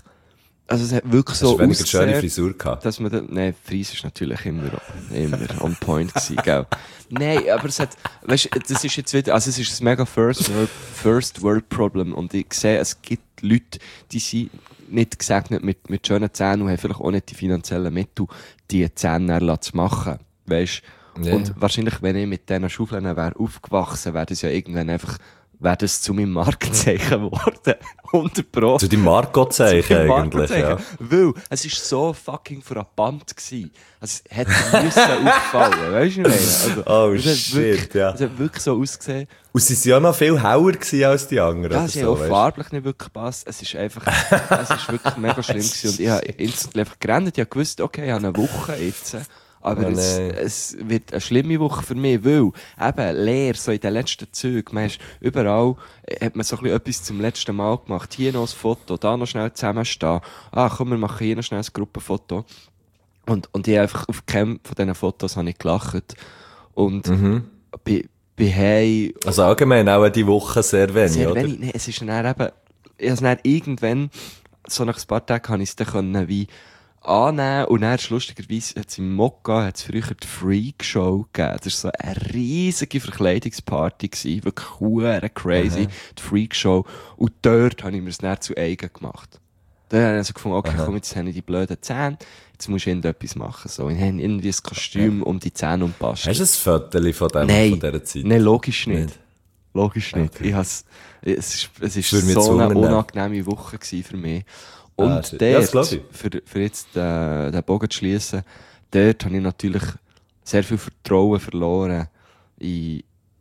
so ausgesehen. Hast du schöne Frisur gehabt? Dass man nein, Fries ist natürlich immer on point gewesen, gell? Nein, aber es hat, weißt du, das ist jetzt wieder, also es ist ein mega First World Problem, und ich sehe, es gibt Leute, die sind nicht gesegnet mit schönen Zähnen und haben vielleicht auch nicht die finanziellen Mittel, die Zähne dann zu machen, weißt du? Yeah. Und wahrscheinlich, wenn ich mit diesen Schaufeln wäre aufgewachsen, wäre das ja irgendwann einfach, wäre das zu meinem Markenzeichen geworden. 100%. Zu deinem Marco-Zeichen eigentlich, ja. Weil, es war so fucking frappant gewesen. Also, es hätte müssen auffallen, weißt du, was ich meine? Also, oh shit, wirklich, ja. Es hat wirklich so ausgesehen. Und sie waren ja noch viel heller gewesen als die anderen. Ja, sie haben auch farblich nicht wirklich gepasst. Es ist einfach, es ist wirklich mega schlimm gewesen. Und ich habe instantly einfach gerannt. Ich habe gewusst, okay, ich habe eine Woche jetzt. Aber es wird eine schlimme Woche für mich, weil eben leer, so in den letzten Zügen, man ist überall, hat man so ein bisschen etwas zum letzten Mal gemacht. Hier noch ein Foto, da noch schnell zusammenstehen. Ah, komm, wir machen hier noch schnell ein Gruppenfoto. Und ich habe einfach auf keinem von diesen Fotos habe ich gelacht. Und bei hey. Also allgemein auch die Woche sehr wenig, sehr oder? Wenig. Nee, es ist dann eben, ich habe dann irgendwann, so nach ein paar Tagen, kann ich es dann können, wie annehmen. Und dann, lustigerweise, hat es im Mokka, hat es früher die Freak Show gegeben. Das war so eine riesige Verkleidungsparty gewesen. Wirklich hure crazy. Die Freak Show. Und dort habe ich mir es dann zu eigen gemacht. Da habe ich also gefunden, okay, komm, jetzt habe ich die blöden Zähne. Jetzt musst du irgendetwas machen. So, ich habe irgendwie ein Kostüm um die Zähne umpasst. Hast du ein Foto von dieser Zeit? Nein, logisch nicht. Logisch nicht. Okay. Es ist so eine unangenehme Woche gewesen für mich. Und dort, für jetzt den Bogen zu schliessen, dort habe ich natürlich sehr viel Vertrauen verloren in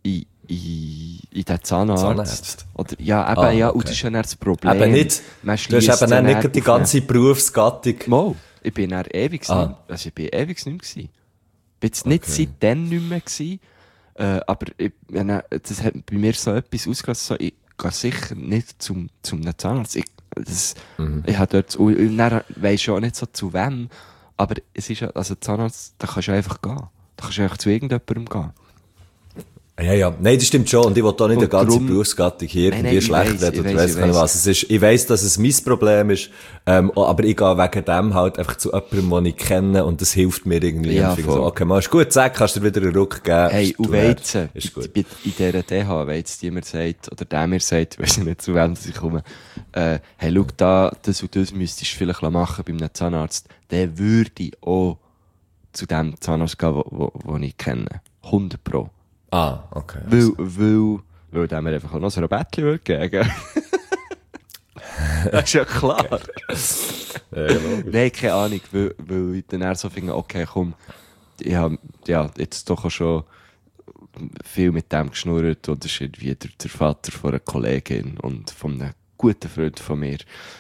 den Zahnarzt. Oder, ja, eben, ja, und das ist ja nicht das Problem. Eben nicht. Du hast eben nicht die ganze Berufsgattung. Mal, ich bin dann ewig nicht, also ich bin ewig nicht mehr gewesen. Ich bin jetzt nicht seitdem nicht mehr gewesen, aber das hat bei mir so etwas ausgelöst, so, ich gehe sicher nicht zum Zahnarzt. Ich habe dort, und dann weiss ich auch nicht so zu wem, aber es ist ja, also Zahnarzt, da kannst du einfach gehen. Da kannst du einfach zu irgendjemandem gehen. Ja. Nein, das stimmt schon. Und ich will da nicht eine ganze Berufsgattung hier irgendwie schlecht reden oder weiss nicht was. Es ist, ich weiss, dass es mein Problem ist, aber ich gehe wegen dem halt einfach zu jemandem, den ich kenne, und das hilft mir irgendwie. Ja, so, okay, mal ist gut, sag, kannst du dir wieder einen Ruck geben. Hey, und Weizen, in dieser DH, Weizen, die mir sagt, oder der mir sagt, weiss ich nicht, zu wem ich komme, hey, schau da, das und das müsstest du vielleicht machen bei einem Zahnarzt, der würde auch zu dem Zahnarzt gehen, den ich kenne. 100%. Ah, okay. Weil der mir einfach auch noch so ein Bettchen geben. Das ist ja klar. Okay. Nein, keine Ahnung, weil ich dann eher so finde, okay, komm, ich habe ja jetzt doch auch schon viel mit dem geschnurrt, und das ist irgendwie der Vater von einer Kollegin und von einem guten Freund von mir.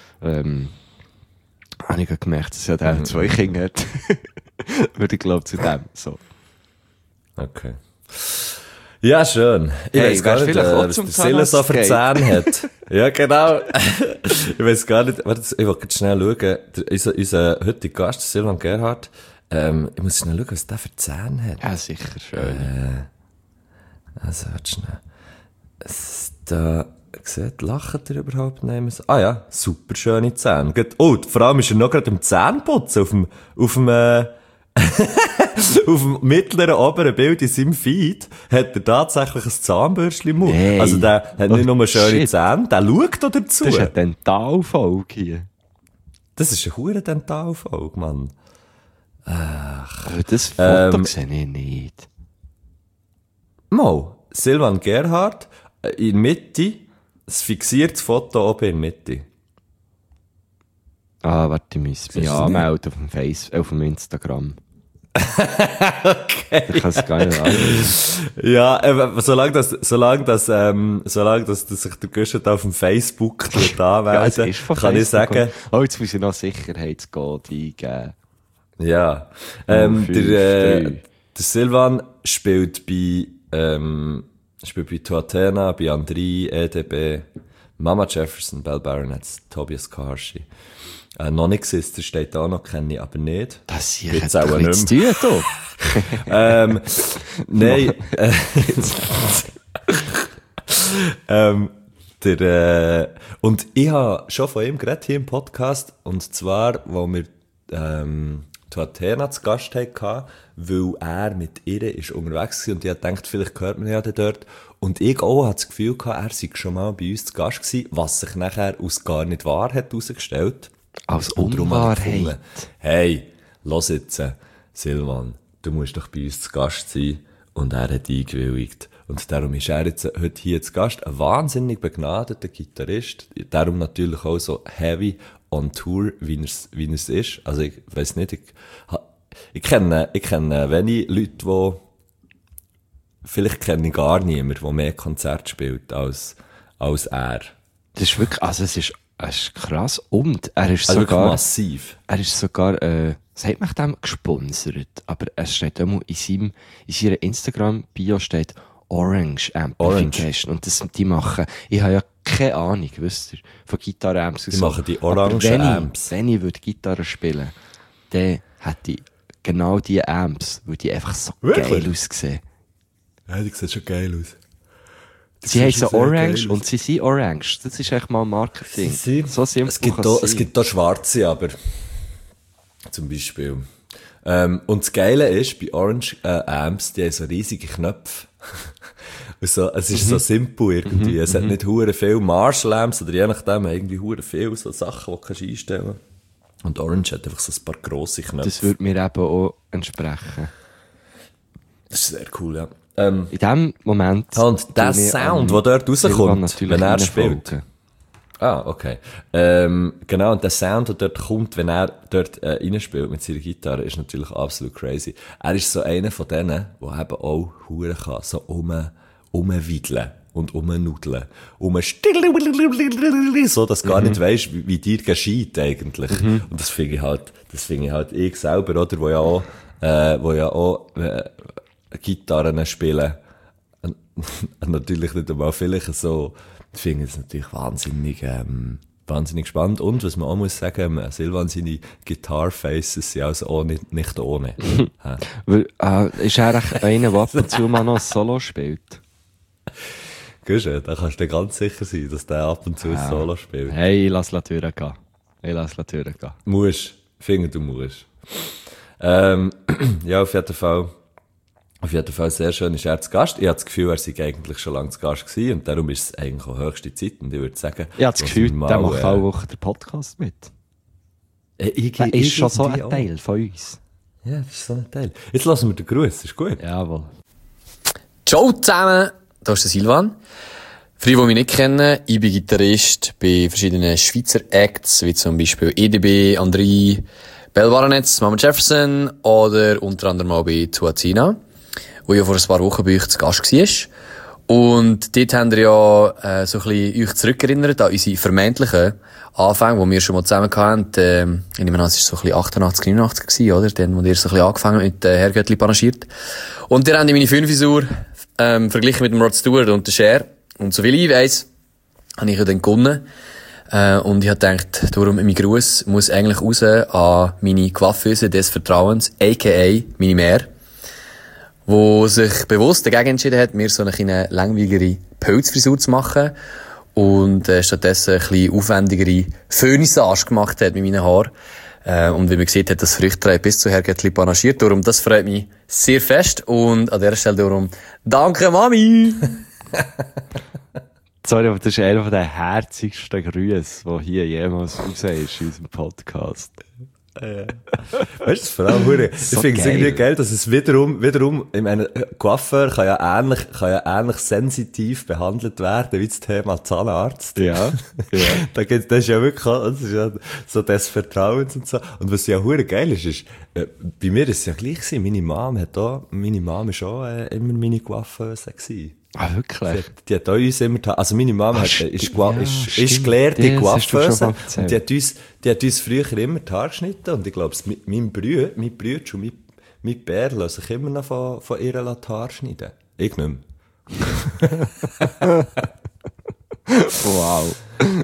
Habe ich gemerkt, dass er der 2 Kinder hat. Würde ich glaube zu dem, so. Okay. Ja, schön. Ich weiss gar nicht, was der Sille so für Zähne hat. Ja, genau. Ich weiss gar nicht, warte, ich will jetzt schnell schauen. Unser heutiger Gast, Silvan Gerhardt, ich muss schnell schauen, was der für Zähne hat. Ja, sicher, schön. Also, warte schnell. Da, sieht, lacht er überhaupt nicht? Ah ja, super schöne Zähne. Oh, vor allem ist er noch gerade im Zähneputzen auf dem auf dem mittleren, oberen Bild in seinem Feed hat er tatsächlich ein Zahnbürstchen im Mund. Hey. Also der hat nicht nur schöne Zähne, der schaut da dazu. Das ist eine Dentalfolge hier. Das ist eine hure Dentalfolge, Mann. Ach. Das Foto sehe ich nicht. Mal, Silvan Gerhardt, in der Mitte, ein fixiertes Foto oben in der Mitte. Ah, warte, ich muss mich anmelden auf dem Instagram. Okay. Ich kann es gar nicht anschauen. Ja, solange dass sich der Güschet auf dem Facebook anmelden, kann ich sagen. Oh, jetzt muss ich noch Sicherheitscode eingeben. Ja. Der Silvan spielt bei spielt bei Tuatena, bei André, EDB, Mama Jefferson, Bell Baronets, Tobias Karshi. Non Exister steht da noch, kenne ich aber nicht. Das hier Gibt's hat auch doch nichts zu tun, Nein. Und ich habe schon von ihm geredet hier im Podcast, und zwar, wo wir Tuatena zu Gast hatten, weil er mit ihr ist unterwegs war und ich habe gedacht, vielleicht hört man ja dort. Und ich auch hatte das Gefühl gehabt, er sei schon mal bei uns zu Gast gewesen, was sich nachher aus gar nicht wahr hat herausgestellt. Als Und darum habe ich Unwahrheit. gefunden, hey, los jetzt, Silvan, du musst doch bei uns zu Gast sein. Und er hat eingewilligt. Und darum ist er jetzt heute hier zu Gast. Ein wahnsinnig begnadeter Gitarrist. Darum natürlich auch so heavy on Tour, wie er es ist. Also ich weiss nicht, ich kenne wenige Leute, die, vielleicht kenne ich gar niemanden, der mehr Konzerte spielt als er. Das ist wirklich, also es ist krass. Und er ist Also wirklich sogar, massiv. er ist sogar, sagt man dem, gesponsert. Aber es steht immer in seiner Instagram-Bio steht Orange Amplification. Und die machen, ich habe ja keine Ahnung, wisst ihr, von Gitarre-Amps. Die machen die orangen Amps. Wenn ich würde Gitarre spielen, dann hätte ich genau die Amps, weil die einfach so Wirklich? geil aussehen. Ja, die sieht schon geil aus. Sie heißen Orange und sie sind Orange. Das ist echt mal Marketing. So simpel Es gibt da schwarze, aber zum Beispiel. Und das Geile ist, bei Orange Amps, die haben so riesige Knöpfe. So, es ist so simpel irgendwie. Es hat nicht hure viel Marshall Amps oder je nachdem irgendwie hure viel so Sachen, die du kannst einstellen kannst. Und Orange hat einfach so ein paar grosse Knöpfe. Das würde mir eben auch entsprechen. Das ist sehr cool, ja. In dem Moment. Und der tue ich Sound, am der dort rauskommt, Silvan natürlich wenn er reinfolgen. spielt. Ah, okay. Genau, und der Sound, der dort kommt, wenn er dort reinspielt mit seiner Gitarre, ist natürlich absolut crazy. Er ist so einer von denen, der eben auch hure kann, so rumwideln und rumnudeln. So, dass du gar nicht weisst, wie dir geschieht eigentlich. Und das finde ich halt ich selber, oder, wo ja auch Gitarren spielen. Natürlich nicht einmal vielleicht so. Ich finde es natürlich wahnsinnig spannend. Und, was man auch muss sagen, Silvan, seine Guitar-Faces sind also auch nicht ohne. Weil, ist er echt einer, der ab und zu mal noch ein Solo spielt? Gehst du, da kannst du dir ganz sicher sein, dass der ab und zu ein Solo spielt. Hey, ich lass die Türen gehen. Musst. Ich finde, du musst. Ja, auf jeden Fall sehr schön ist er zu Gast. Ich habe das Gefühl, er sei eigentlich schon lange zu Gast gewesen und darum ist es eigentlich auch höchste Zeit. Und ich würde sagen, Ich habe das Gefühl, der macht alle Woche den Podcast mit. Der ist schon so ein Teil von uns. Ja, das ist so ein Teil. Jetzt lassen wir den Gruß, ist gut. Jawohl. Ciao zusammen, da ist der Silvan. Für die mich nicht kennen, ich bin Gitarrist bei verschiedenen Schweizer Acts, wie zum Beispiel EDB, André, Bell Baronets, Mama Jefferson oder unter anderem auch bei Tuatena, wo ja vor ein paar Wochen bei euch zu Gast war. Und dort haben wir ja so ein bisschen euch zurückerinnert an unsere vermeintlichen Anfänge, die wir schon mal zusammen hatten. Ich nehme an, es war so ein bisschen 88, 89 gewesen, oder? Dann, wo ihr so ein bisschen angefangen mit Herrgöttli panaschiert. Und ihr habt meine Fünfisur verglichen mit dem Rod Stewart und der Cher. Und soviel ich weiss, habe ich ja dann gewonnen. Und ich habe gedacht, darum, mein Gruß muss eigentlich raus an meine Coiffeuse des Vertrauens, a.k.a. meine Mär, wo sich bewusst dagegen entschieden hat, mir so eine kleine langweiligere Pelzfrisur zu machen und stattdessen eine bisschen aufwendigere Föhnissage gemacht hat mit meinen Haaren. Und wie man sieht, hat das Früchte bis zu Herrgöttli panaschiert. Darum, das freut mich sehr fest. Und an dieser Stelle darum, danke Mami! Sorry, aber das ist einer der herzigsten Grüße, die hier jemals raus ist in unserem Podcast. Weißt du, vor allem, ich finde es irgendwie geil, dass es wiederum, ich meine, Coiffeur kann ja ähnlich sensitiv behandelt werden wie das Thema Zahnarzt. Ja. Das ist ja wirklich, das ist ja so des Vertrauens und so. Und was ja hure geil ist, bei mir ist es ja gleich gewesen. Meine Mom ist auch immer meine Coiffeuse gewesen. Ah, wirklich? Die hat auch uns immer, also meine Mama ist gelehrte Das Coiffeuse hast du schon mal und die hat uns früher immer die Haare geschnitten und ich glaube, mein Bruder und mein Bär lassen sich immer noch von ihrer die Haare schneiden. Ich nicht mehr. Wow.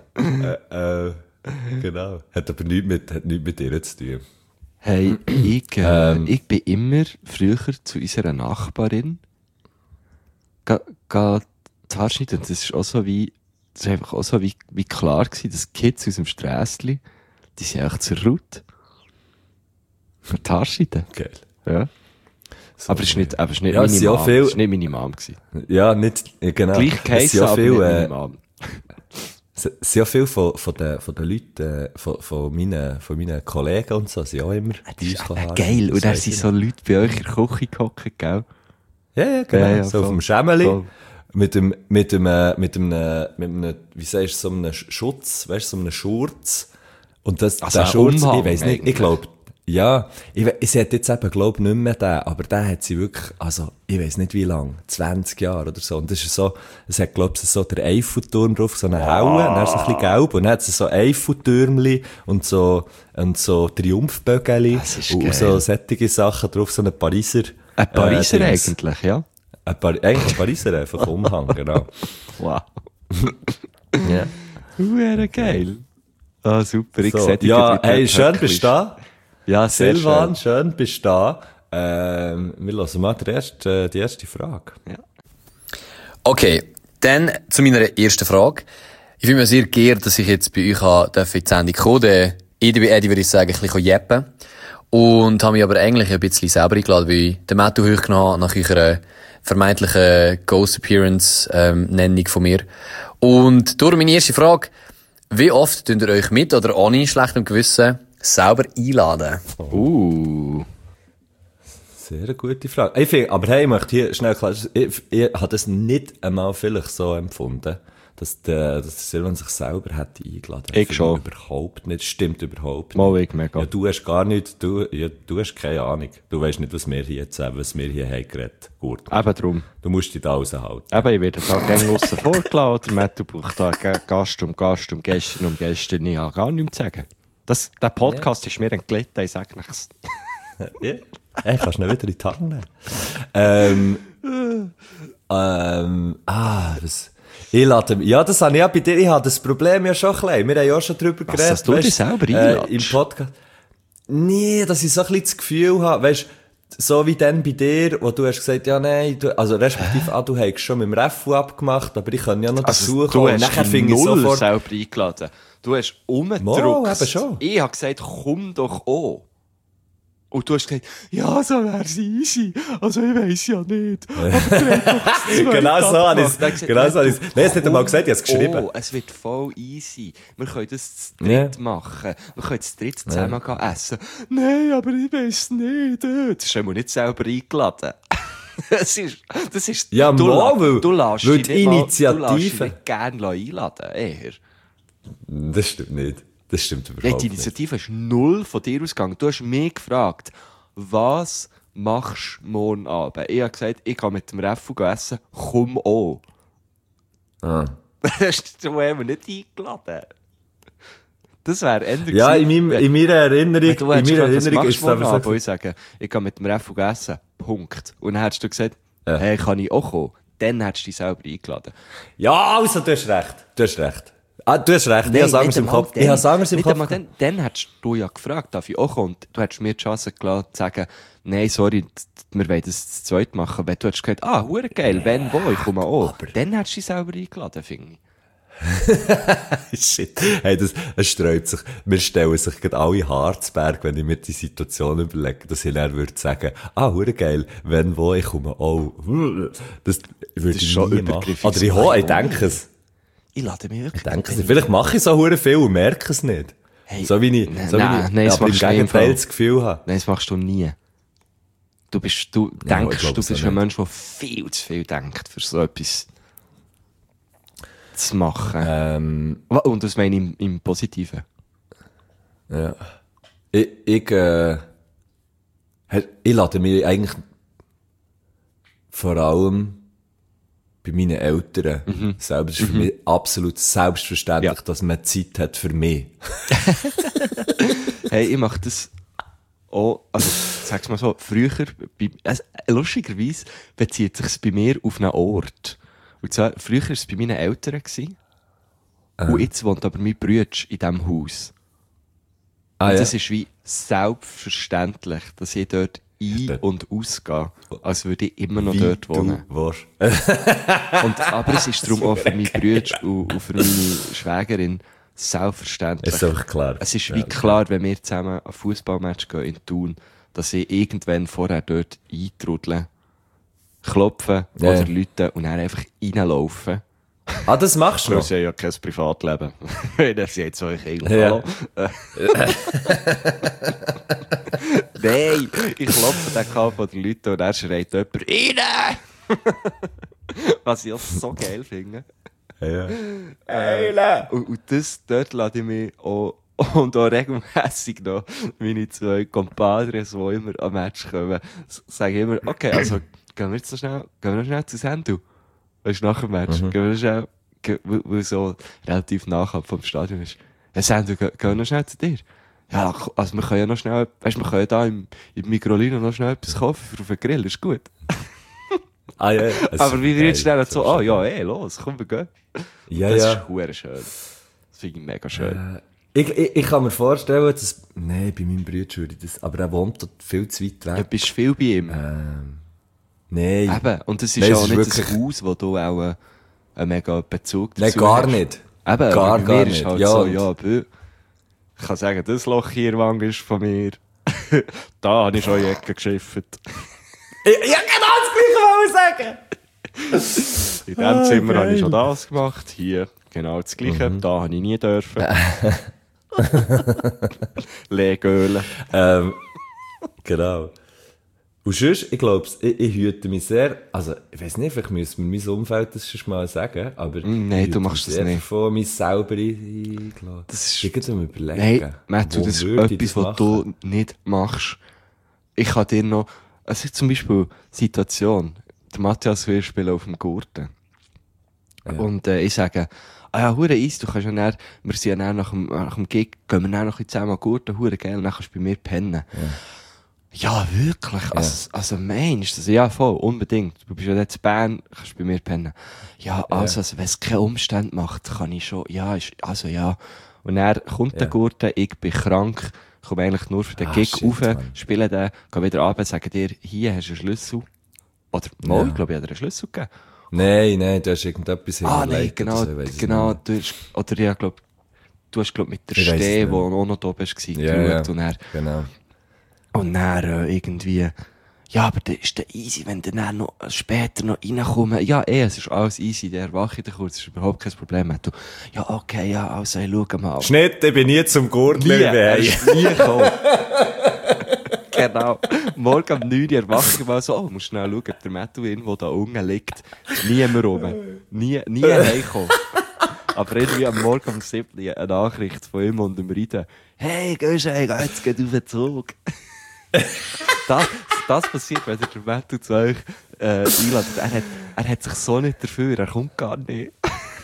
Genau. Hat aber nichts mit dir zu tun. Hey, ich bin immer früher zu unserer Nachbarin die Haare schneiden. Und das ist auch so wie, das ist einfach auch so wie klar gewesen, dass die Kids aus dem Strässli, die sind echt zerrut. Die Haare schneiden. Geil. Ja. So, Aber es ist nicht ja, meine es sind Mom. auch viel- Es ist nicht meine Mom gewesen. Ja, nicht, genau. Gleich Es geheissen, sind ja aber viel, nicht meine Mom. es sind ja viele von den Leuten, von meinen Kollegen und so, sind auch immer Das ist bei uns aber geil. Und dann sind so Leute bei euch in der Küche gehockt, gell? Ja, genau. Ja, so auf voll. dem Schemmeli. Voll. Mit einem, wie sagst du, so einem Schutz, weißt du, so einem Schurz. Und das, Also der ein Schurz, Umhang ich weiss nicht, eigentlich. ich glaube, ja, sie hat jetzt eben, glaub nicht mehr den, aber den hat sie wirklich, also, ich weiss nicht wie lang, 20 Jahre oder so. Und das ist so, es hat, glaub ich, so der Eiffelturm drauf, so eine Haue, und dann ist es ein bisschen gelb, und dann hat sie so Eiffeltürmli und so Triumphbögeli, Das ist und geil. so sättige Sachen drauf, so eine Pariser. Ein Pariser Dings. eigentlich, ja? Eigentlich ein Pariser einfach, Umhang, genau. Wow. Ja. Wäre geil. Ah, super. Ich So, sehe dich ja, mit hey, dem schön Höckli. bist du da. Ja, sehr Silvan, schön. schön bist du da. Wir hören mal die erste Frage. Okay, dann zu meiner ersten Frage. Ich finde mir sehr geehrt, dass ich jetzt bei euch in die Sendung kommen. Der EDB-Eddie würde ich sagen, ein bisschen jeppen. Und habe mich aber eigentlich ein bisschen selber eingeladen, weil ich den Matthew hochgenommen habe nach eurer vermeintlichen Ghost Appearance Nennung von mir. Und durch meine erste Frage: Wie oft tut ihr euch mit oder ohne schlechtem Gewissen selber einladen? Sehr eine gute Frage. Ich finde, aber hey, ich möchte hier schnell klar, ich habe das nicht einmal vielleicht so empfunden, dass der Silvan sich selber hätte eingeladen. Ich Finde schon. Überhaupt nicht. Stimmt überhaupt nicht. Mal ich mega. Ja, du hast gar nicht, du hast keine Ahnung. Du weißt nicht, was wir hier haben geredet. Gut. Eben drum. Du musst dich da raushalten. Eben, ich werde da gerne aussen vorgeladen. Der Matthew braucht da Gast um gestern. Ich habe gar nichts zu sagen. Der Podcast ist mir entglitten, ich sage nichts. Ja. Hey, kannst du nicht wieder in die Hand nehmen? Ich lade mich, ja, das habe ich ja bei dir, ich habe das Problem ja schon ein bisschen. Wir haben ja auch schon drüber Was, geredet. dass du dich selber einladest? Im Podcast. Nee, dass ich so ein bisschen das Gefühl habe, weißt, so wie dann bei dir, wo du hast gesagt, ja, nein, also respektive, du hast schon mit dem Refu abgemacht, aber ich kann ja noch dazu Also, du kommen. hast Nachher finde ich null sofort, selber eingeladen. Du hast Mal, umgedruckt. eben schon. Ich habe gesagt, komm doch an. Und du hast gesagt, ja, so wär's easy. Also, ich weiss ja nicht. genau so habe ich es, genau so habe ich es. Nein, es hat er mal gesagt, ich habe es geschrieben. Oh, es wird voll easy. Wir können das zu Ja. dritt machen. Wir können zu dritt zusammen gehen essen. Nein, aber ich weiss nicht. Das ist einmal nicht selber eingeladen. das ist, Ja, du, mal, weil- du lässt weil dich die nicht mal- du lässt dich Initiative- nicht gerne einladen, eher. Das stimmt nicht. Das stimmt Nein, überhaupt die nicht. Initiative ist null von dir ausgegangen. Du hast mich gefragt, was machst du morgen Abend? Ich habe gesagt, ich gehe mit dem Refu essen, komm an. Ah. Du haben wir nicht eingeladen. Das wäre ändern Ja, in gewesen, meiner Erinnerung, wenn du hättest gefragt, was ist machst es du morgen einfach Abend? so. Und ich sage, ich gehe mit dem Refu essen. Punkt. Und dann hättest du gesagt, Ja. hey, kann ich auch kommen? Dann hättest du dich selber eingeladen. Ja, also, du hast recht. Ah, du hast recht, ich habe anders im Kopf. Ich habe anders im Nicht Kopf. einmal dann hättest du ja gefragt, darf ich auch kommen? Und du hättest mir die Chance gelassen, zu sagen, nein, sorry, wir wollen das zu zweit machen. Wenn du hättest gesagt, hure geil, wenn, wo, ich komme auch. Dann hättest du dich selber eingeladen, finde ich. Shit. Hey, es sträubt sich. Wir stellen sich gerade alle Harzberg, wenn ich mir die Situation überlege, dass ich dann würde sagen, hure geil, wenn, wo, ich komme auch. Das würde ist ich schon nie machen. übergriffig. Oder ich denke es. Ich lade mich wirklich. Denke es. Vielleicht mache ich so hure viel und merke es nicht. Hey, so wie ich, nein, so wie nein, ich nein, das aber im machst du nie im Gegenteil Fall. das Gefühl habe. Nein, das machst du nie. Du ich denkst, glaube du es bist auch ein nicht. Mensch, der viel zu viel denkt, für so etwas zu machen. Und das meine ich im Positiven. Ja. Ich lade mich eigentlich vor allem bei meinen Eltern selber. Es ist für mich absolut selbstverständlich, Ja. dass man Zeit hat für mich. Hey, ich mache das auch, also sag's mal so, früher, lustigerweise bezieht sich's bei mir auf einen Ort. Und zwar, früher war es bei meinen Eltern gewesen. Und jetzt wohnt aber mein Bruder in diesem Haus. Und das ist wie selbstverständlich, dass ich dort ein- und ausgehe, als würde ich immer noch dort wohnen. Aber es ist darum auch für meinen Bruder und für meine Schwägerin selbstverständlich. Ist einfach klar. Es ist wie klar, wenn wir zusammen ein Fußballmatch gehen in Thun, dass ich irgendwann vorher dort eintrudle, klopfen oder läuten und dann einfach reinlaufen. Ah, das machst du Wir noch? haben ja kein Privatleben. Das ist jetzt euch eigentlich. Ja. Hallo. Nein, ich klopfe den Kopf von den Leuten und er schreit jemand rein! Was ich auch so geil finde. Ja. Und das, dort lade ich mich auch, und auch regelmässig noch meine 2 Compadres, die immer am Match kommen, sage ich immer, okay, also gehen wir jetzt noch schnell zu Sendu. Weißt du, nach dem Match. Gehen wir schnell, weil so relativ nachab vom Stadion ist. Ja, Sendu, gehen wir noch schnell zu dir. Ja, also wir können ja noch schnell, weißt du, wir können da im Mikrolino noch schnell etwas kaufen für auf den Grill, ist gut. Ah, ja. Aber wie wir jetzt schnell so, los, komm, wir gehen. Ja, Das ja. ist verdammt schön. Das finde ich mega schön. Ich kann mir vorstellen, dass... Nein, bei meinem Bruder würde ich das... Aber er wohnt dort viel zu weit weg. Ja, bist du viel bei ihm? Nein. Eben. Und das ist Nein, ja es auch ist nicht wirklich- ein Haus, wo du auch einen mega Bezug Nein, dazu gar hast. nicht. Eben, Gar aber bei mir nicht. ist halt Ja, so, und- ja, ich kann sagen, das Loch hier Wang ist von mir. Da habe ich schon in die Ecke geschifft. Ja, genau das Gleiche wollte ich sagen! In diesem Zimmer habe ich schon das gemacht. Hier genau das Gleiche. Mhm. Da habe ich nie dürfen. Legölen. Genau. Und sonst, ich glaube, ich hüte mich sehr, also, ich weiss nicht, vielleicht müsste mir mein Umfeld das schon mal sagen, aber Nein, ich du hüte machst mich das sehr nicht. Von mich selber eingeladen. Das ist- Ich muss mir überlegen. Nein, Matthew, wo das ist würde ich etwas, was machen? du nicht machst. Ich kann dir noch, also zum Beispiel Situation, der Matthias will spielen auf dem Gurten. Ja. Und ich sage, hure easy, du kannst ja dann, wir sind ja dann nach dem Gig, gehen wir dann noch ein bisschen zusammen an Gurten, hure geil, und dann kannst du bei mir pennen. Ja, wirklich? Also meinst du das? Ja, voll, unbedingt. Du bist ja jetzt in Bern, kannst bei mir pennen. Ja, also wenn es keine Umstände macht, kann ich schon, ja. Und dann kommt der Gurten, ich bin krank, komme eigentlich nur für den Gig shit, rauf, Mann. spiele den, gehe wieder runter, sage dir, hier hast du einen Schlüssel. Oder, mal, ich glaube, ich habe dir einen Schlüssel gegeben. Nein, du hast irgendetwas Nein, hinterlegt genau, oder so, ich weiss es genau, nicht. du hast, oder ja, du hast, mit der Ich weiss es Steh, nicht. wo auch noch da bist, Ja, geschaut, ja, genau. und dann irgendwie, ja, aber das ist dann easy, wenn dann noch später noch reinkommen. Ja, es ist alles easy, der erwache ich kurz, das ist überhaupt kein Problem. Du, ja, okay, ja, also, ich schau mal. Schnitt, ich bin nie zum Gurtler. Er ist nie gekommen. Genau. Morgen um 9 Uhr erwache ich mal so, musst schnell schauen, ob der Matthew irgendwo da unten liegt. Nie mehr rum. Nie heimkommen. Aber irgendwie am Morgen um 7 Uhr eine Nachricht von ihm und dem Riden. Hey, jetzt geht auf den Zug. Das passiert, wenn der Matthew zu euch einladet. Er hat sich so nicht dafür, er kommt gar nicht.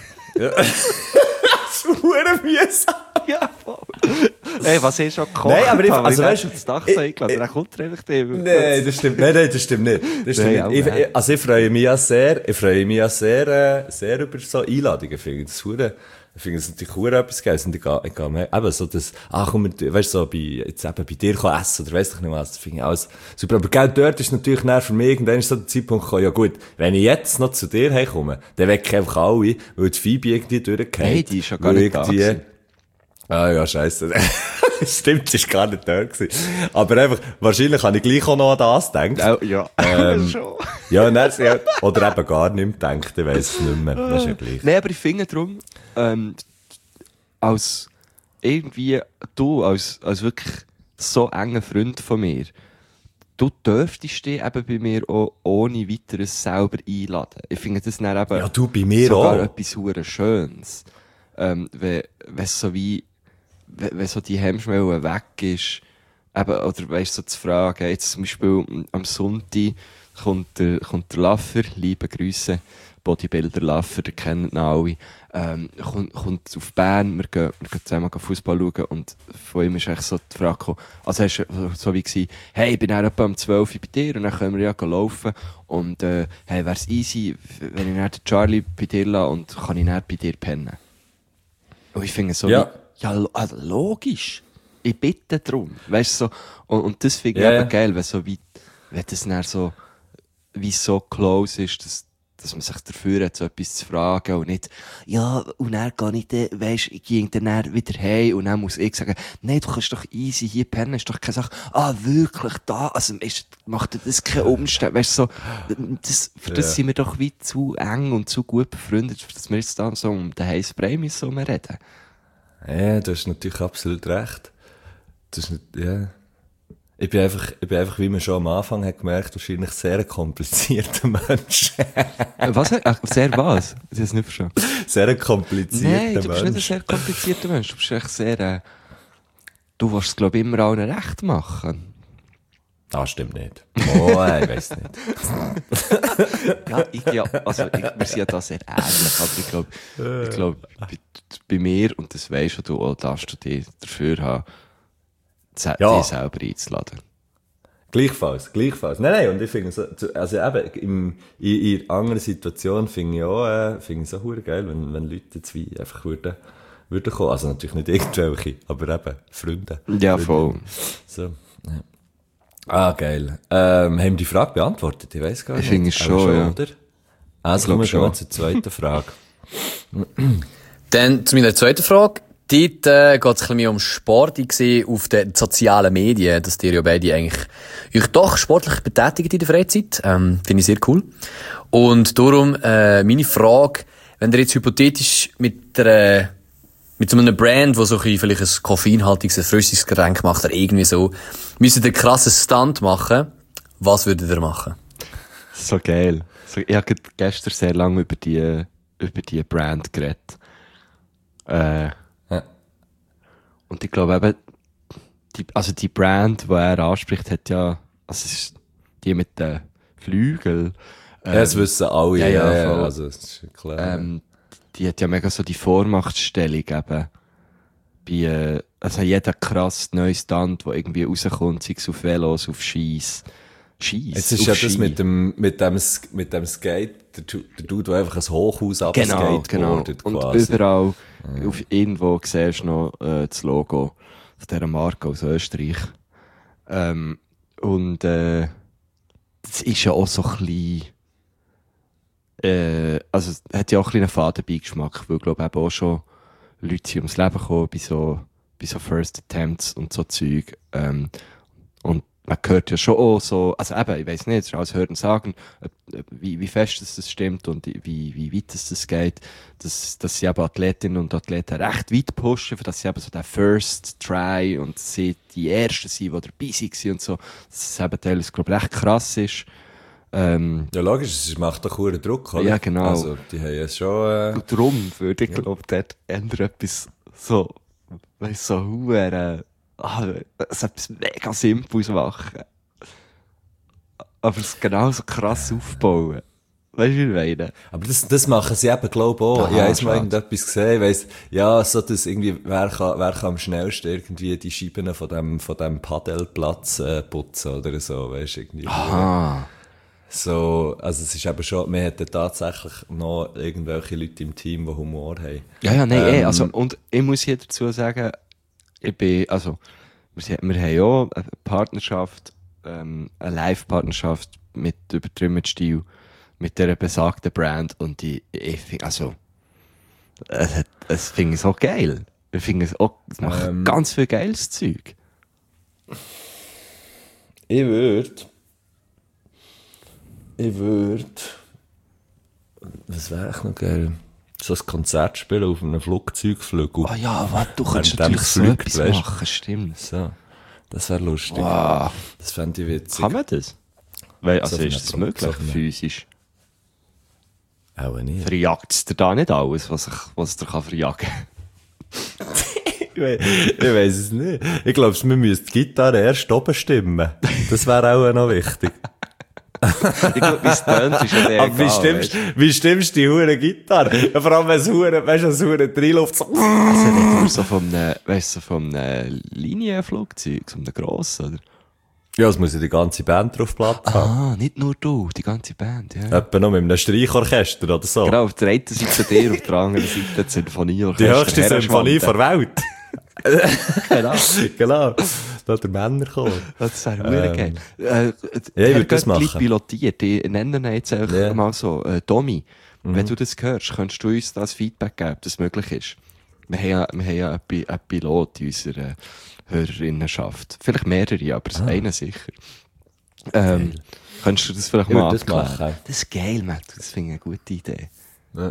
Hure mühsam. Ja, voll. Hey, was hast du schon gekocht? Nein, aber ich- also weißt weißt du, du, das Dach so eingeladen, dann kommt er einfach dem. Nein, das stimmt. Nein, das stimmt nicht. Das stimmt Nein, nicht. auch nicht. Also ich freue mich ja sehr sehr über so Einladungen. Ich finde das natürlich hure etwas Geiles. Und ich gehe mehr, eben so das, komm, weißt du, so jetzt eben bei dir kann essen oder weiss ich nicht was, das finde ich alles super. Aber gell, dort ist natürlich näher für mich irgendwann ist so der Zeitpunkt gekommen, ja gut, wenn ich jetzt noch zu dir herkomme, dann wecke ich einfach alle, weil die Phoebe irgendwie durchgeht. Nein, die ist ja gar nicht da gewesen. Ah ja, scheisse. Stimmt, sie ist gar nicht da gewesen. Aber einfach, wahrscheinlich habe ich gleich auch noch an das gedacht. Ja, schon. Ja, nein, oder eben gar nicht mehr gedacht, ich weiss es nicht mehr. Das ist ja gleich. Nein, aber ich finde darum, als irgendwie du, als wirklich so enger Freund von mir, du dürftest dich eben bei mir auch ohne weiteres selber einladen. Ich finde das dann eben Ja, du bei mir sogar auch. etwas hure Schönes. Wenn so wie, wenn so die Hemmschwelle weg ist, eben, oder weißt so zu fragen, jetzt zum Beispiel am Sonntag kommt der Laffer, liebe Grüße, Bodybuilder Laffer, den kennen ihn alle, kommt auf Bern, wir gehen zusammen Fußball schauen und von ihm ist echt so die Frage gekommen, also er war so wie gewesen, hey, ich bin dann etwa um 12 Uhr bei dir und dann können wir ja laufen und hey, wär's easy, wenn ich dann den Charlie bei dir lasse und kann ich dann bei dir pennen. Und ich finde so, Ja. also logisch, ich bitte drum, weißt du, so, und das finde ich Ja, eben geil, wenn das dann so, wie so close ist, dass man sich dafür hat, so etwas zu fragen und nicht, ja, und dann gehe ich dann, weisst, ich gehe dann wieder heim und dann muss ich sagen, nein, du kannst doch easy hier pennen, ist doch keine Sache, wirklich da, also macht dir das keinen Umstand, weißt du, so, für das sind wir doch wie zu eng und zu gut befreundet, dass wir jetzt da so um den heißen Brei müssen reden. Ja, du hast natürlich absolut recht. Das ist nicht, ja. Ich bin einfach, wie man schon am Anfang hat gemerkt, wahrscheinlich sehr ein komplizierter Mensch. Was? Ach, sehr was? Ich habe es nicht verstanden. Sehr ein komplizierter Mensch. Nein, du bist nicht ein sehr komplizierter Mensch. Du bist echt sehr, du willst es, glaube ich, immer allen recht machen. Ah, stimmt nicht. Oh, ich weiss nicht. Wir sind ja da sehr ähnlich, aber ich glaube, bei mir, und das weisst du auch, darfst du dich dafür haben, dich selber einzuladen. Gleichfalls. Nein, und ich finde so, also eben, in anderen Situationen finde ich auch, finde ich es auch verdammt geil, wenn Leute jetzt wie einfach würden kommen. Also natürlich nicht irgendwelche, aber eben Freunde. Ja, voll. So, ja. Ah, geil. Haben wir die Frage beantwortet? Ich weiss gar nicht. Ich finde es schon, ja. Oder? Also kommen wir schon mal zur zweiten Frage. Dann zu meiner zweiten Frage. Dort geht es ein bisschen mehr um Sport. Ich sehe auf den sozialen Medien, dass ihr ja beide eigentlich euch doch sportlich betätigt in der Freizeit. Finde ich sehr cool. Und darum meine Frage, wenn ihr jetzt hypothetisch mit so einem Brand, wo so ein vielleicht ein koffeinhaltiges Erfrischungsgetränk macht, oder irgendwie so, müsst ihr einen krassen Stunt machen, was würdet ihr machen? So geil. Ich habe gestern sehr lange über die Brand geredet. Ja. Und ich glaube eben, die Brand, die er anspricht, hat ja, also es ist die mit den Flügeln. Ja, das wissen alle. Ja, also, das ist klar. Die hat ja mega so die Vormachtstellung eben. Also jeder krass neue Stunt, der irgendwie rauskommt, sei es auf Velos, auf Skis. Jetzt ist ja das mit dem Skate, der Dude, der einfach ein Hochhaus abskateboardet. Genau. Und quasi. überall, irgendwo siehst du noch das Logo von dieser Marke aus Österreich. Das ist ja auch so ein bisschen, also es hat ja auch ein bisschen einen Fadenbeigeschmack, weil, glaube ich, eben auch schon Leute sind ums Leben gekommen bei so First Attempts und so Zeug. Und man hört ja schon auch so, also eben, ich weiss nicht, es ist alles Hören und Sagen, wie fest das stimmt und wie weit das geht, dass sie eben Athletinnen und Athleten recht weit pushen, für dass sie eben so den First Try und sie die Ersten sind, die dabei waren und so, dass es eben teilweise, glaube ich, recht krass ist. Ja, logisch, es macht doch hohen Druck, oder? Ja, genau. Also, die haben ja schon, Und darum würde ich, glaube ich, dort ändern etwas so, weißt so huere, so etwas mega Simples machen. Aber es genauso krass aufbauen. Weißt du, wie ich meine? aber das machen sie eben, glaube ich, auch. Aha, Ich habe jetzt mal schade. irgendetwas gesehen, ich weiss, ja, so das irgendwie, wer kann am schnellsten irgendwie die Scheiben von dem Paddelplatz, putzen oder so, weißt du, irgendwie. Aha. So, also es ist eben schon, wir hätten tatsächlich noch irgendwelche Leute im Team, die Humor haben. Ja, nein, also, und ich muss hier dazu sagen, wir haben ja auch eine Partnerschaft, eine Live-Partnerschaft mit Übertrieben Stil, mit dieser besagten Brand, und ich finde, also, es finde ich so geil. Ich finde es auch, es macht ganz viel geiles Zeug. Ich würde, was wäre echt noch geil? So ein Konzert spielen auf einem Flugzeugflügel. Ah ja, warte, du kannst Während natürlich dem so fliegt, etwas weisst du? machen, stimmt. So. Das wäre lustig. Wow. Das fände ich witzig. Kann man das? Weil, also So ist von das einer möglich, Pro- physisch? Auch nicht. Verjagt es dir da nicht alles, was es dir kann verjagen? Ich weiss es nicht. Ich glaube, wir müssten die Gitarre erst oben stimmen. Das wäre auch noch wichtig. Ich glaube, wie es tönt, ist ja der Aber wie stimmst du die hure Gitarre? Ja, vor allem, wenn es hure reinläuft, so. Also nicht nur so von einem Linienflugzeug, so einem grossen, oder? Ja, es muss ja die ganze Band drauf Platz haben. Ah, nicht nur du, die ganze Band, ja. Etwa noch mit einem Streichorchester oder so. Genau, auf der einen Seite dir, auf der anderen Seite das Symphonieorchester. Die höchste Symphonie der Welt. Genau. Genau. Da hat der Männerchor. Das wäre verdammt geil. Ja, ich würde das machen. Pilotiert. Ich nenne ihn jetzt einfach mal so, Domi. Mhm. Wenn du das hörst, könntest du uns das Feedback geben, ob das möglich ist. Wir haben ja einen Pilot in unserer Hörerinnenschaft. Vielleicht mehrere, aber einen sicher. Könntest du das vielleicht mal abklären? Das ist geil, Matt. Das finde ich eine gute Idee. Ja.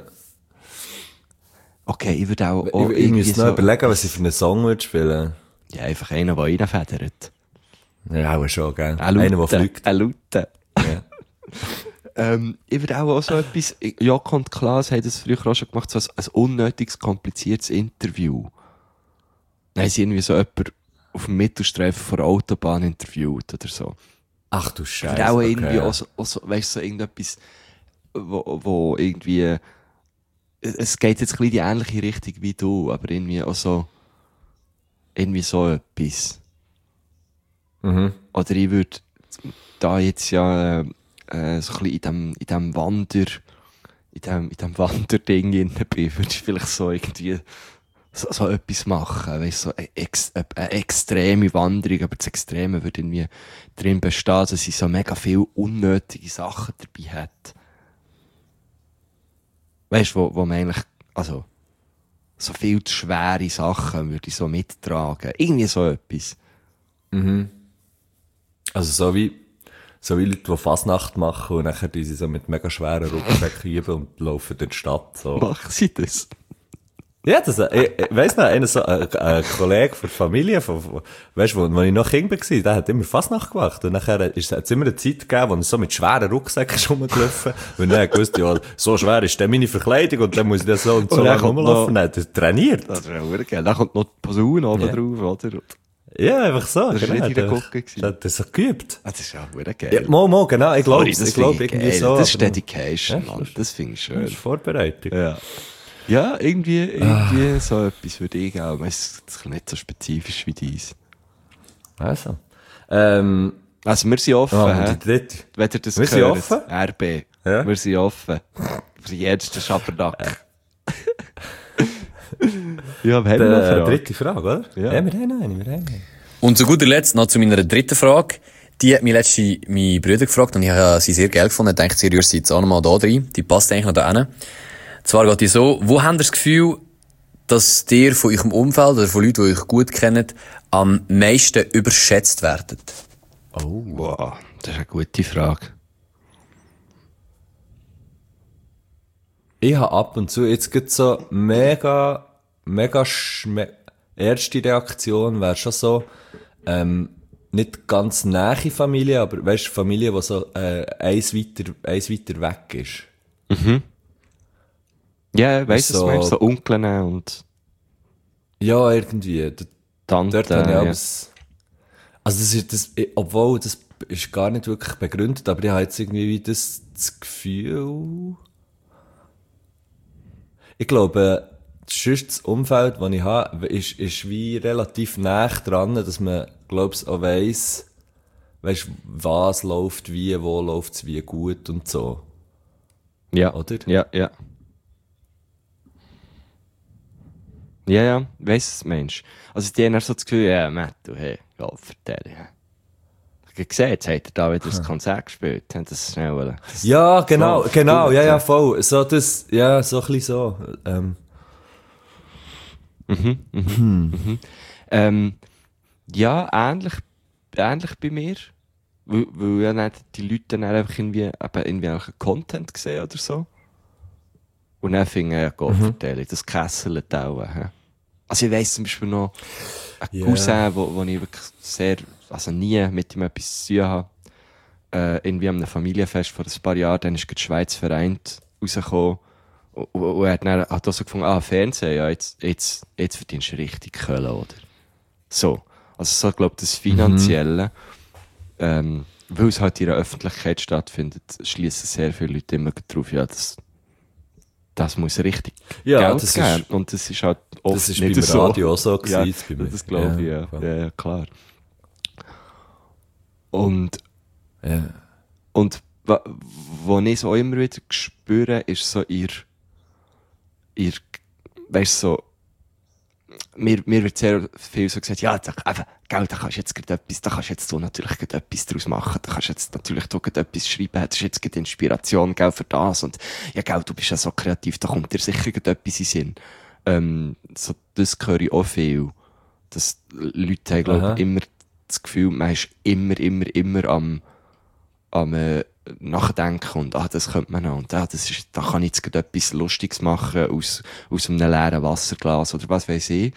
Okay, ich würde auch ich müsste noch überlegen, was ich für einen Song würde spielen. Ja, einfach einer, der reinfedert. Ja, auch schon, gell? Einer, der fliegt. Ein Laute. Ja. Ich würde auch so etwas, Joko und Klaas haben das früher auch schon gemacht, so ein unnötiges, kompliziertes Interview. Dann haben sie irgendwie so jemanden auf dem Mittelstreifen von der Autobahn interviewt oder so. Ach du Scheiße. Ich würde auch irgendwie auch so, weißt du, so irgendetwas, wo irgendwie, es geht jetzt ein bisschen in die ähnliche Richtung wie du, aber irgendwie auch so, irgendwie so etwas. Mhm. Oder ich würde da jetzt ja so ein bisschen in dem Wanderding bin, würde ich vielleicht so irgendwie so etwas machen, weißt so eine extreme Wanderung, aber das Extreme würde irgendwie drin bestehen, dass sie so mega viel unnötige Sachen dabei hat. Weißt du, wo man eigentlich, also, so viel zu schwere Sachen würde ich so mittragen. Irgendwie so etwas. Mhm. Also so wie Leute, die Fasnacht machen und nachher die sie so mit mega schweren Rucksäcken üben und laufen durch die Stadt, so. Machen sie das? Ja, das, ich weiss noch, ein Kollege von der Familie, weißt du, wo ich noch Kind war, der hat immer Fasnacht gemacht. Und nachher hat es immer eine Zeit gegeben, wo er so mit schweren Rucksäcken rumgelaufen ist. Und dann hat er gewusst, ja, so schwer ist dann meine Verkleidung und dann muss ich das so und so lang rumlaufen. Dann hat er trainiert. Das wäre auch geil. Dann kommt noch die Posaune oben drauf, oder? Ja, einfach so. Das war nicht in der Gucke. Das hat er so geübt. Das ist auch geil. Ja, mo, genau, ich glaube irgendwie geil. so. Das ist Dedication, ja, Mann. Das finde ich schön. Das ist Vorbereitung. Ja. Ja, irgendwie so etwas würde ich auch. Es ist nicht so spezifisch wie dies. Also. Also, wir sind offen, die dritte. Wenn ihr das wir hört. sind offen? RB. Ja. Wir sind offen. Für jeden Schabernack. Ja, wir haben noch eine Frage. Dritte Frage, oder? Ja. Ja, wir haben eine. Und zu guter Letzt noch zu meiner dritten Frage. Die hat mich letztens meine Brüder gefragt und ich habe sie sehr geil gefunden. Ich dachte, sie rührt sie jetzt auch nochmal da rein. Die passt eigentlich noch da hin. Zwar geht die so, wo habt ihr das Gefühl, dass ihr von eurem Umfeld oder von Leuten, die euch gut kennt, am meisten überschätzt werdet? Oh. Wow, das ist eine gute Frage. Ich habe ab und zu, jetzt gibt so mega erste Reaktion wäre schon so, nicht ganz nahe Familie, aber weißt du, Familie, die so, eins weiter weg ist. Mhm. Ja, weißt du, so, was so Onkeln und ja, irgendwie. Tanten, dort habe ich ja. also das ist, obwohl, das ist gar nicht wirklich begründet, aber ich habe jetzt irgendwie wie das Gefühl, ich glaube, das Umfeld, das ich habe, ist wie relativ nah dran, dass man, glaub's, auch weiss, was läuft wie, wo läuft's wie gut und so. Ja. Oder? Ja. Ja, weiss es, Mensch. Also, die haben so das Gefühl, ja, Matt, du, hey, ja, vertell, ja. Ich habe gesehen, jetzt hat er da wieder das Konzert gespielt, haben das schnell, Ja, genau, ja, voll. So, das, ja, so ein bisschen so, ja, ähnlich bei mir. Weil ja nicht die Leute dann einfach irgendwie einen Content sehen oder so. Und dann fing ja Gott vertellen, das kesselt auch. Also ich weiss zum Beispiel noch einen Cousin, wo ich wirklich nie mit ihm etwas zu tun habe. Irgendwie an einem Familienfest vor ein paar Jahren, dann ist die Schweiz vereint rausgekommen. Und er hat auch so gefunden, Fernsehen, ja, jetzt verdienst du richtig Kohle, oder? So. Also so, glaub das Finanzielle, weil es halt in der Öffentlichkeit stattfindet, schließen sehr viele Leute immer darauf, ja, das muss richtig Geld das geben. ist, Und das ist halt oft das ist nicht beim so. Radio auch so Ja, gewesen. bei mir. das glaube ich, ja. voll. Ja, klar. Und Ja. wo ich so immer wieder spüre, ist so weißt du, so, mir wird sehr viel so gesagt, ja, Geld, da kannst du jetzt gerade etwas, da kannst du jetzt so natürlich gerade etwas daraus machen, da kannst du jetzt natürlich da gerade etwas schreiben, das ist jetzt gerade Inspiration, gell, für das, und, ja, gell, du bist ja so kreativ, da kommt dir sicher gerade etwas in den Sinn. So, das höre ich auch viel, dass Leute haben, glaube ich, immer das Gefühl, man ist immer am nachdenken und, das könnte man noch, und, da kann ich jetzt gerade etwas Lustiges machen aus einem leeren Wasserglas oder was weiß ich.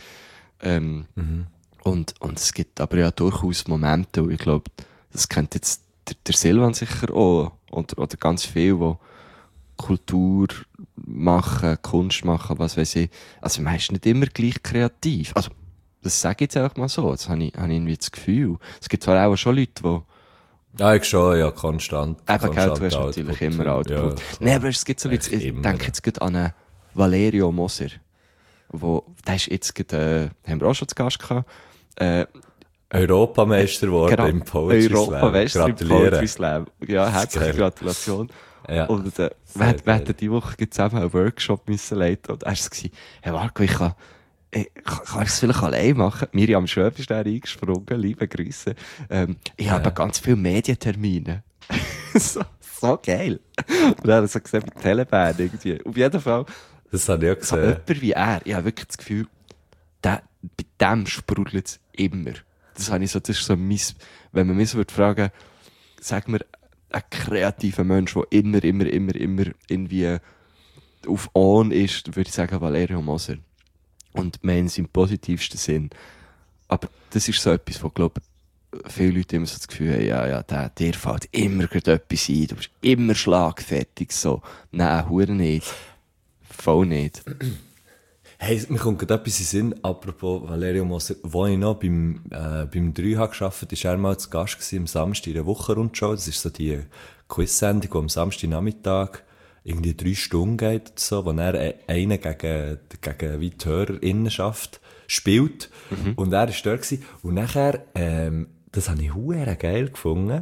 Und es gibt aber ja durchaus Momente, wo ich glaube, das kennt jetzt der Silvan sicher auch, oder ganz viel, wo Kultur machen, Kunst machen, was weiß ich. Also man ist nicht immer gleich kreativ. Also, das sage ich jetzt einfach mal so, das habe ich irgendwie das Gefühl. Es gibt zwar auch schon Leute, die Ja, ich schon, ja, konstant. eben, gell, du hast Output. natürlich immer Output. Ja, Nein, aber es gibt so Leute, ich immer. denke jetzt gerade an einen Valerio Moser, der ist jetzt gerade, haben wir auch schon zu Gast gehabt, Europameister geworden genau, im Poetry Slam. Europameister im Gratuliere. Poetry Slam. Ja, herzliche geil. Gratulation. Ja. Und wir geil. hatten diese Woche zusammen einen Workshop müssen leiten und er war so, hey Marco, ich kann es vielleicht allein machen. Miriam Schöpf ist da eingesprungen, liebe Grüße. Ich habe ganz viele Medientermine. so geil. Und dann hat er so gesagt, mit Telebahn irgendwie. Auf jeden Fall, Das habe ich auch so gesehen. jemand wie er, ich habe wirklich das Gefühl, bei dem sprudelt es immer. Das habe ich so, das ist so wenn man mich so würde fragen, sag mir, ein kreativer Mensch, der immer irgendwie auf On ist, würde ich sagen Valerio Moser. Und meinen im positivsten Sinn. Aber das ist so etwas, wo, glaube ich, viele Leute immer so das Gefühl haben, dir fällt immer gerade etwas ein, du bist immer schlagfertig, so. Nein, hure nicht. Voll nicht. Hey, mir kommt gerade etwas in den Sinn, apropos Valerio Moser, wo ich noch beim 3 habe gearbeitet, ist er mal zu Gast gewesen, am Samstag in der Wochenrundschau. Das ist so die Quiz-Sendung, die am Samstagnachmittag irgendwie 3 Stunden geht, oder so, wo er einen gegen wie die HörerInnenschaft spielt. Und er war dort gewesen. Und nachher, das habe ich huere geil gefunden,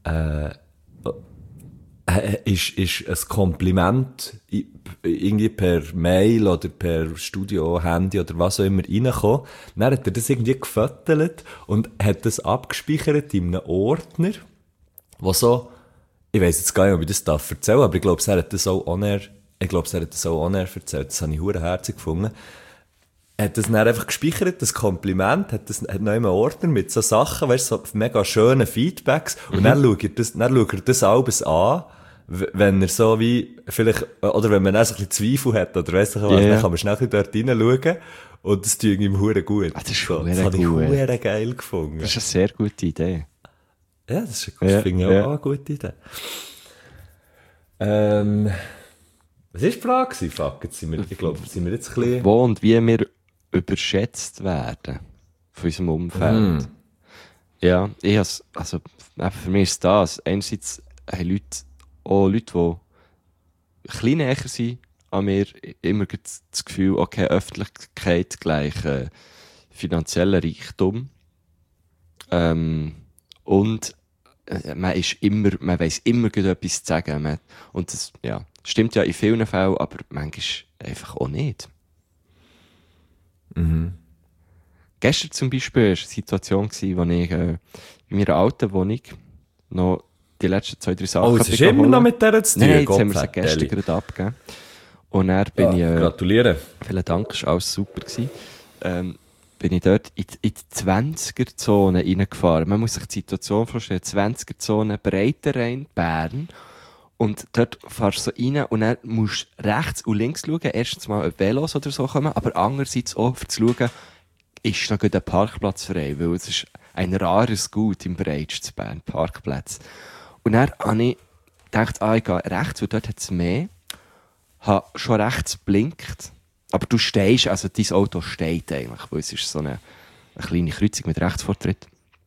ist ein Kompliment irgendwie per Mail oder per Studio, Handy oder was auch immer reingekommen. Dann hat er das irgendwie gefottelt und hat das abgespeichert in einem Ordner, wo so, ich weiss jetzt gar nicht, ob ich das erzählen darf, aber ich glaube, er hat das auch on-air erzählt. Das habe ich hure herzig gefunden. Er hat das dann einfach gespeichert, das Kompliment, hat noch einen Ordner mit so Sachen, weißt du, so mega schönen Feedbacks, und dann schaut er das alles an, wenn er so wie, vielleicht, oder wenn man auch so ein bisschen Zweifel hat, oder weiss ich was, dann kann man schnell dort reinschauen, und das tut ihm hure gut. Das ist so, hure das habe ich gut. hure geil gefunden. Das ist eine sehr gute Idee. Ja, das finde ich auch eine gute Idee. Was war die Frage gewesen? Fuck, jetzt ich glaube, sind wir jetzt ein bisschen... Wo und wie wir überschätzt werden von unserem Umfeld. Ja, also für mich ist das, einerseits haben Leute, die ein bisschen näher sind an mir, immer das Gefühl, okay, Öffentlichkeit gleich finanzieller Reichtum. Und man weiss immer gut etwas zu sagen. Und das, ja, stimmt ja in vielen Fällen, aber manchmal einfach auch nicht. Gestern zum Beispiel war eine Situation, wo ich bei meiner alten Wohnung noch die letzten 2-3 Sachen... Oh, es ist immer noch mit der zu tun? Nein, jetzt haben wir sie gestern gerade abgegeben. Und dann bin ich... gratuliere. Vielen Dank, das war alles super gewesen. Bin ich dort in die 20er-Zone reingefahren. Man muss sich die Situation vorstellen, 20er-Zone, Breitenrhein, Bern. Und dort fährst du so rein und dann musst du rechts und links schauen. Erstens mal, ob Velos oder so kommen, aber andererseits auch, um zu schauen, ist noch ein Parkplatz frei, weil es ist ein rares Gut im Breitsch zu Bern, Parkplatz. Und dann habe ich gedacht, ich gehe rechts, weil dort hat es mehr. Habe schon rechts blinkt. Aber du stehst, also dein Auto steht eigentlich, weil es ist so eine kleine Kreuzung mit Rechtsvortritt.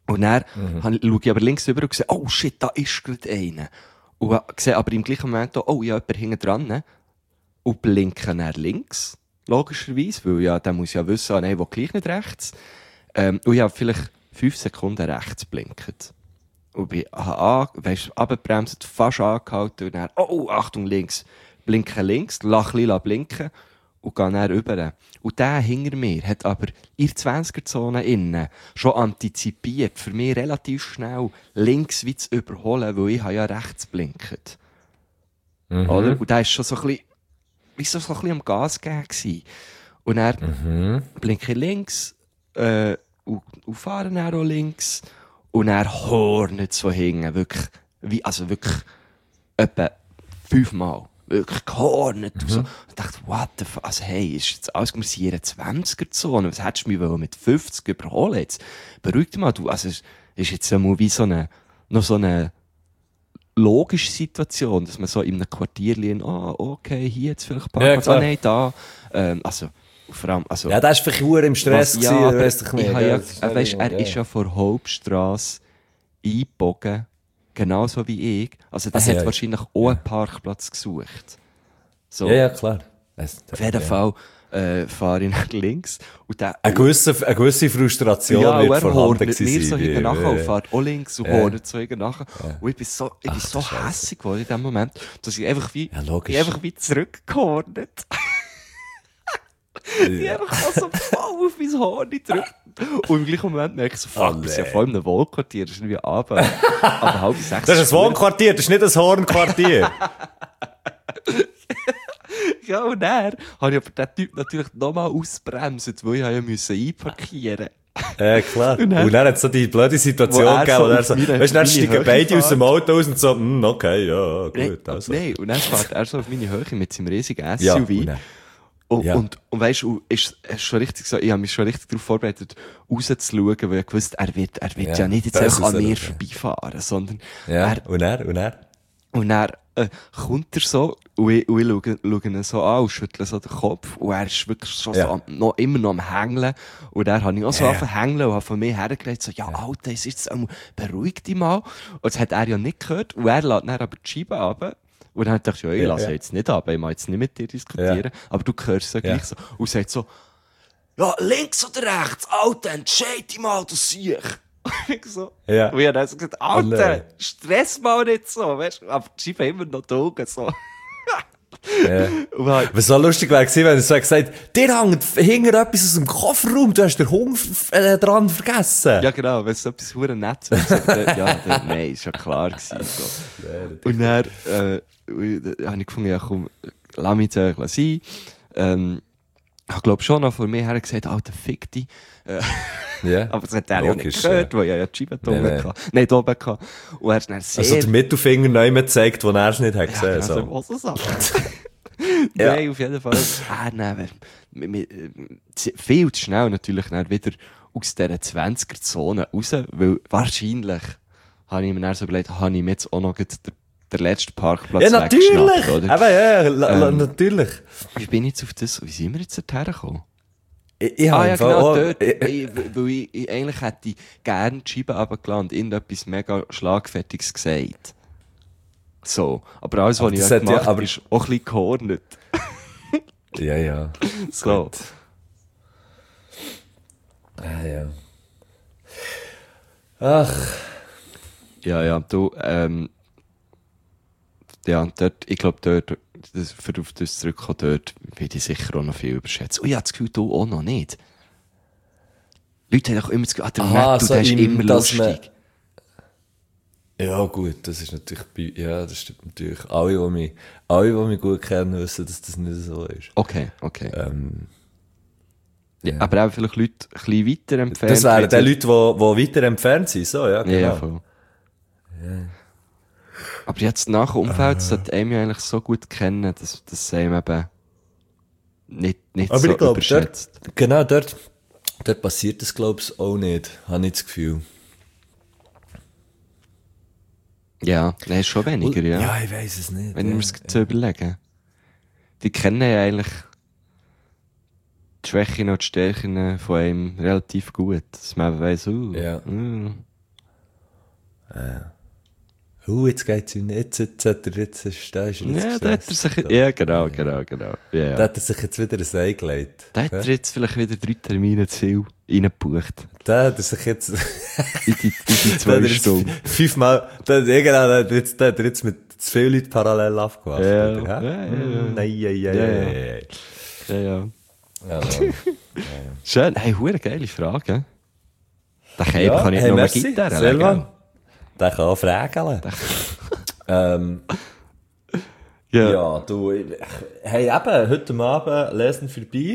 Und dann schaue ich aber links rüber und sehe, oh shit, da ist gerade einer. Und sehe aber im gleichen Moment auch, oh, ja, jemand hinten dran. Und blinke dann links, logischerweise, weil ja, der muss ja wissen, nein, wo gleich nicht rechts. Und ich habe vielleicht 5 Sekunden rechts blinkt. Und ich habe abgebremst, fast angehalten und dann, oh, Achtung, links. Blinken links, lach lila blinken und gehe dann rüber. Und der hinter mir hat aber in der 20er-Zone innen schon antizipiert, für mich relativ schnell links wie zu überholen, weil ich ja rechts blinkt. Oder? Und der war schon so ein bisschen, wie so ein bisschen am Gas gegeben. Und dann blinke ich links, und fahren dann auch links. Und dann hornet so hinten, wirklich, wirklich etwa 5-mal. Wirklich gehornet. Und so. Ich dachte, what the fuck, also hey, ist jetzt alles, wir sind in einer 20er-Zone, was hättest du mich mit 50 überholen? Jetzt beruhig dich mal, du, also es ist jetzt ja mal wie noch so eine logische Situation, dass man so in einem Quartierchen, okay, hier jetzt vielleicht Parkplatz, nein, da, vor allem, also. Ja, der ist vielleicht im Stress gewesen, aber weiss ich nicht. Er ist ja vor Hauptstrasse eingebogen, genauso wie ich. Also, der hat wahrscheinlich auch einen Parkplatz gesucht. So. Ja, klar. Auf jeden Fall, fahre ich nach links. Und eine gewisse Frustration wird vorhanden gewesen. Mir so hinten nachher und fahrt auch links und hornet so hinten nachher. Und ich bin so hässig geworden in dem Moment, dass ich einfach wie zurückgehornet. Die einfach so voll auf mein Horn gedrückt. Und im gleichen Moment merke ich so, fuck, wir sind ja voll in einem Wohnquartier, das ist irgendwie Abend. Aber 5:30. Das ist ein Wohnquartier, das ist nicht ein Hornquartier. Ja, und dann habe ich aber den Typ natürlich nochmal ausbremsen, weil ich ja einparkieren musste. Ja, klar. Und dann hat es so die blöde Situation gegeben, wo er so, weißt du, dann steigen beide aus dem Auto aus und so, okay, ja, gut, also. Nein, und dann fährt er so auf meine Höhe mit seinem riesigen SUV. Und weisst du, ist schon richtig so, ich habe mich schon richtig darauf vorbereitet, rauszuschauen, weil ich wusste, er wird ja nicht jetzt einfach an mir vorbeifahren, sondern und er? Und dann kommt er so, und ich schaue ihn so an und schüttle so den Kopf, und er ist wirklich schon so immer noch am Hängeln, und dann habe ich auch so angefangen hängeln und habe von mir hergelegt, so, ja, Alter, es ist jetzt beruhig dich mal. Und das hat er ja nicht gehört, und er lässt dann aber die Scheibe runter. Und dann dachte ich, ja, ich lasse jetzt nicht ab, ich mag jetzt nicht mit dir diskutieren. Aber du hörst es gleich so. Und sagt so, ja, links oder rechts, Alter, entscheid dich mal, du Siech. Und ich so. Ja. Und ich habe dann so gesagt, Alter, stress mal nicht so, weißt du, aber die Scheibe immer noch die Augen, so. Ja. Was so lustig wäre gewesen, wenn er so gesagt hätte, dir hängt hinter etwas aus dem Kofferraum, du hast den Hund dran vergessen. Ja, genau, wenn es so etwas verdammt nett wäre. Nein, ist ja klar gewesen. So. Und dann, habe ich gefunden, ja, komm, lass mich jetzt sein. Ich habe, glaube schon noch von mir her gesagt, Alter, fick dich. Aber das hat er ja nicht gehört, weil ja die Scheibe da oben hatte. Nein, da oben hatte. Und er ist dann sehr... Also der Mittelfinger neu mehr gezeigt, wo er es nicht hat gesehen. Ja, so. Nein, auf jeden Fall. Viel zu schnell natürlich dann wieder aus dieser 20er-Zone raus, weil wahrscheinlich habe ich mir dann so überlegt, habe ich mir jetzt auch noch der letzte Parkplatz weggeschnappt, oder? Aber natürlich. Wie bin ich jetzt auf das, wie sind wir jetzt dorthin gekommen? Ich habe genau, dort, weil ich eigentlich hätte gerne die Scheibe runtergelassen und irgendetwas mega Schlagfertiges gesagt. So. Aber alles, was ich gemacht habe, ist auch ein bisschen gehornet. Ja. So. Gut. Ja. Ach. Ja, du, ja, dort, ich glaube, dort, für auf das zurückkommen, dort werde ich sicher auch noch viel überschätzt. Und ich habe das Gefühl, du auch noch nicht. Leute haben doch immer das Gefühl, der Netto, der ist immer lustig. Ja, gut, das ist natürlich, das stimmt natürlich. Alle, die mich gut kennen, wissen, dass das nicht so ist. Okay. Ja, aber auch vielleicht Leute ein bisschen weiter entfernt. Das wären die Leute, die weiter entfernt sind, so, ja, genau. Ja, voll. Ja. Aber jetzt nach dem Umfeld sollte einem ja eigentlich so gut kennen, dass einem eben nicht aber so glaub, überschätzt. Dort passiert das, glaube ich, auch nicht. Habe ich das Gefühl. Ja, das ist schon weniger, ja. Ja, ich weiss es nicht. Wenn wir es zu überlegen. Die kennen ja eigentlich die Schwächen und die Stärken von einem relativ gut. Dass man eben weiss, Jetzt geht's ihm nicht, jetzt hat er jetzt, da ist er jetzt Ja, da hat er sich, ja, genau. Ja. Da hat er sich jetzt wieder ein Ei gelegt. Da hat er jetzt vielleicht wieder 3 Termine zu viel reingebucht. Da hat er sich jetzt, In die da 2 hat er jetzt Stunden. 5-mal, da hat er jetzt mit zu vielen Leuten parallel aufgemacht. Ja, oder, hä? ja. Nein. Ja. Ja, Schön. Hey, hure geile Frage. Den Käfer kann ich hey, noch mal merci, Gitarre Selva. legen. Der kann auch fragen. Ja. Ja, du, hey, eben, heute Abend lesen für Bier.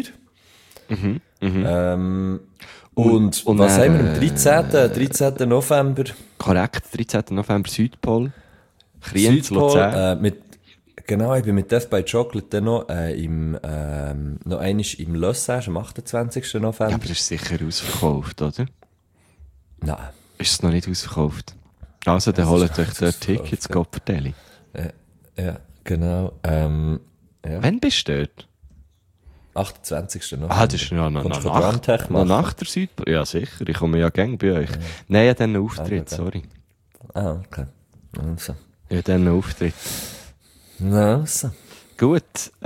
Und was haben wir am 13. November? Korrekt, 13. November Südpol. Kriens, Südpol, Luzern. genau, ich bin mit Death by Chocolate dann noch, noch einmal im Lausanne am 28. November. Ja, aber das ist sicher ausverkauft, oder? Nein. Ist es noch nicht ausverkauft? Also, dann holt euch dort Tickets, Gopperteli. Ja, genau. Ja. Wann bist du dort? 28. November. Ah, das ist ja noch Kommst du nach Drumtech machen? nach der Südpol. Ja, sicher. Ich komme ja gerne bei euch. Nein, ja, dann einen Auftritt, okay. sorry. Ah, okay. Also. Ja, dann einen Auftritt. Also. Gut,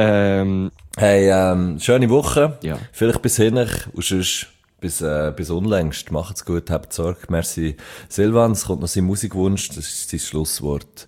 Hey, schöne Woche. Ja. Vielleicht bis hinten und sonst bis unlängst. Macht's gut, habt Sorge. Merci Silvan, es kommt noch sein Musikwunsch, das ist sein Schlusswort.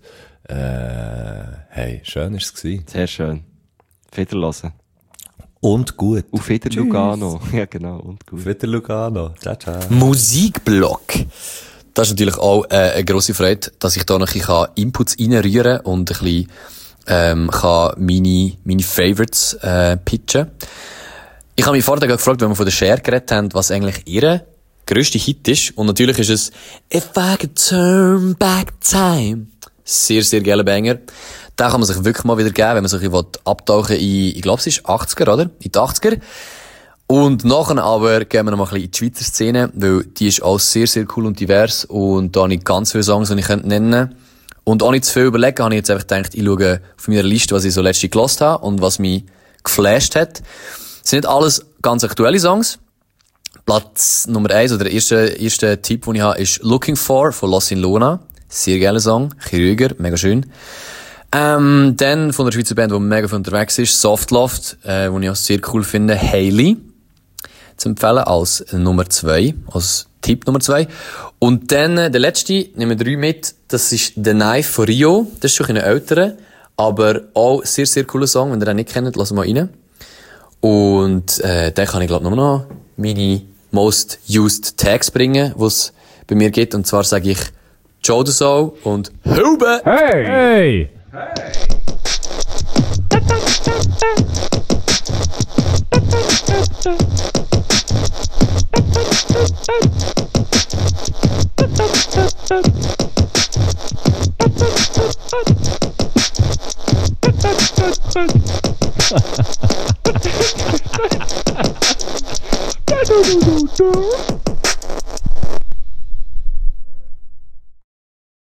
Hey, schön ist es gewesen. sehr schön. Wiederhören. Und gut. Auf Wieder Lugano. Ja, genau, und gut. Auf Wieder Lugano. Ciao, ciao. Musikblock. Das ist natürlich auch eine grosse Freude, dass ich da noch ein bisschen Inputs reinrühren kann und ein bisschen kann meine Favorites pitchen. Ich habe mich vorher gefragt, wenn wir von der Cher geredet haben, was eigentlich ihr grösster Hit ist. Und natürlich ist es If I Could Turn Back Time. Sehr, sehr geiler Banger. Den kann man sich wirklich mal wieder geben, wenn man sich ein bisschen abtauchen in, ich glaube, es ist 80er, oder? In die 80er. Und nachher aber gehen wir noch mal ein bisschen in die Schweizer Szene, weil die ist auch sehr, sehr cool und divers. Und da habe ich ganz viele Songs, die ich nennen könnte. Und auch nicht zu viel überlegen, habe ich jetzt einfach gedacht, ich schaue auf meiner Liste, was ich so letztens gehört habe und was mich geflasht hat. Es sind nicht alles ganz aktuelle Songs. Platz Nummer 1 oder der erste Tipp, den ich habe, ist Looking For von Los in Luna. Sehr geiler Song. Chirurger, mega schön. Dann von der Schweizer Band, die mega viel unterwegs ist, Soft Loft, die ich auch sehr cool finde, Hailey. Zu empfehlen als Nummer 2, als Tipp Nummer 2. Und dann, der letzte, nehmen wir 3 mit, das ist The Knife von Rio. Das ist schon ein älterer, aber auch sehr, sehr cooler Song. Wenn ihr den nicht kennt, lasst mal rein. Und, dann kann ich, glaube nur noch meine most used Tags bringen, die es bei mir gibt. Und zwar sage ich Joe the Soul und Hube! Hey! Hey!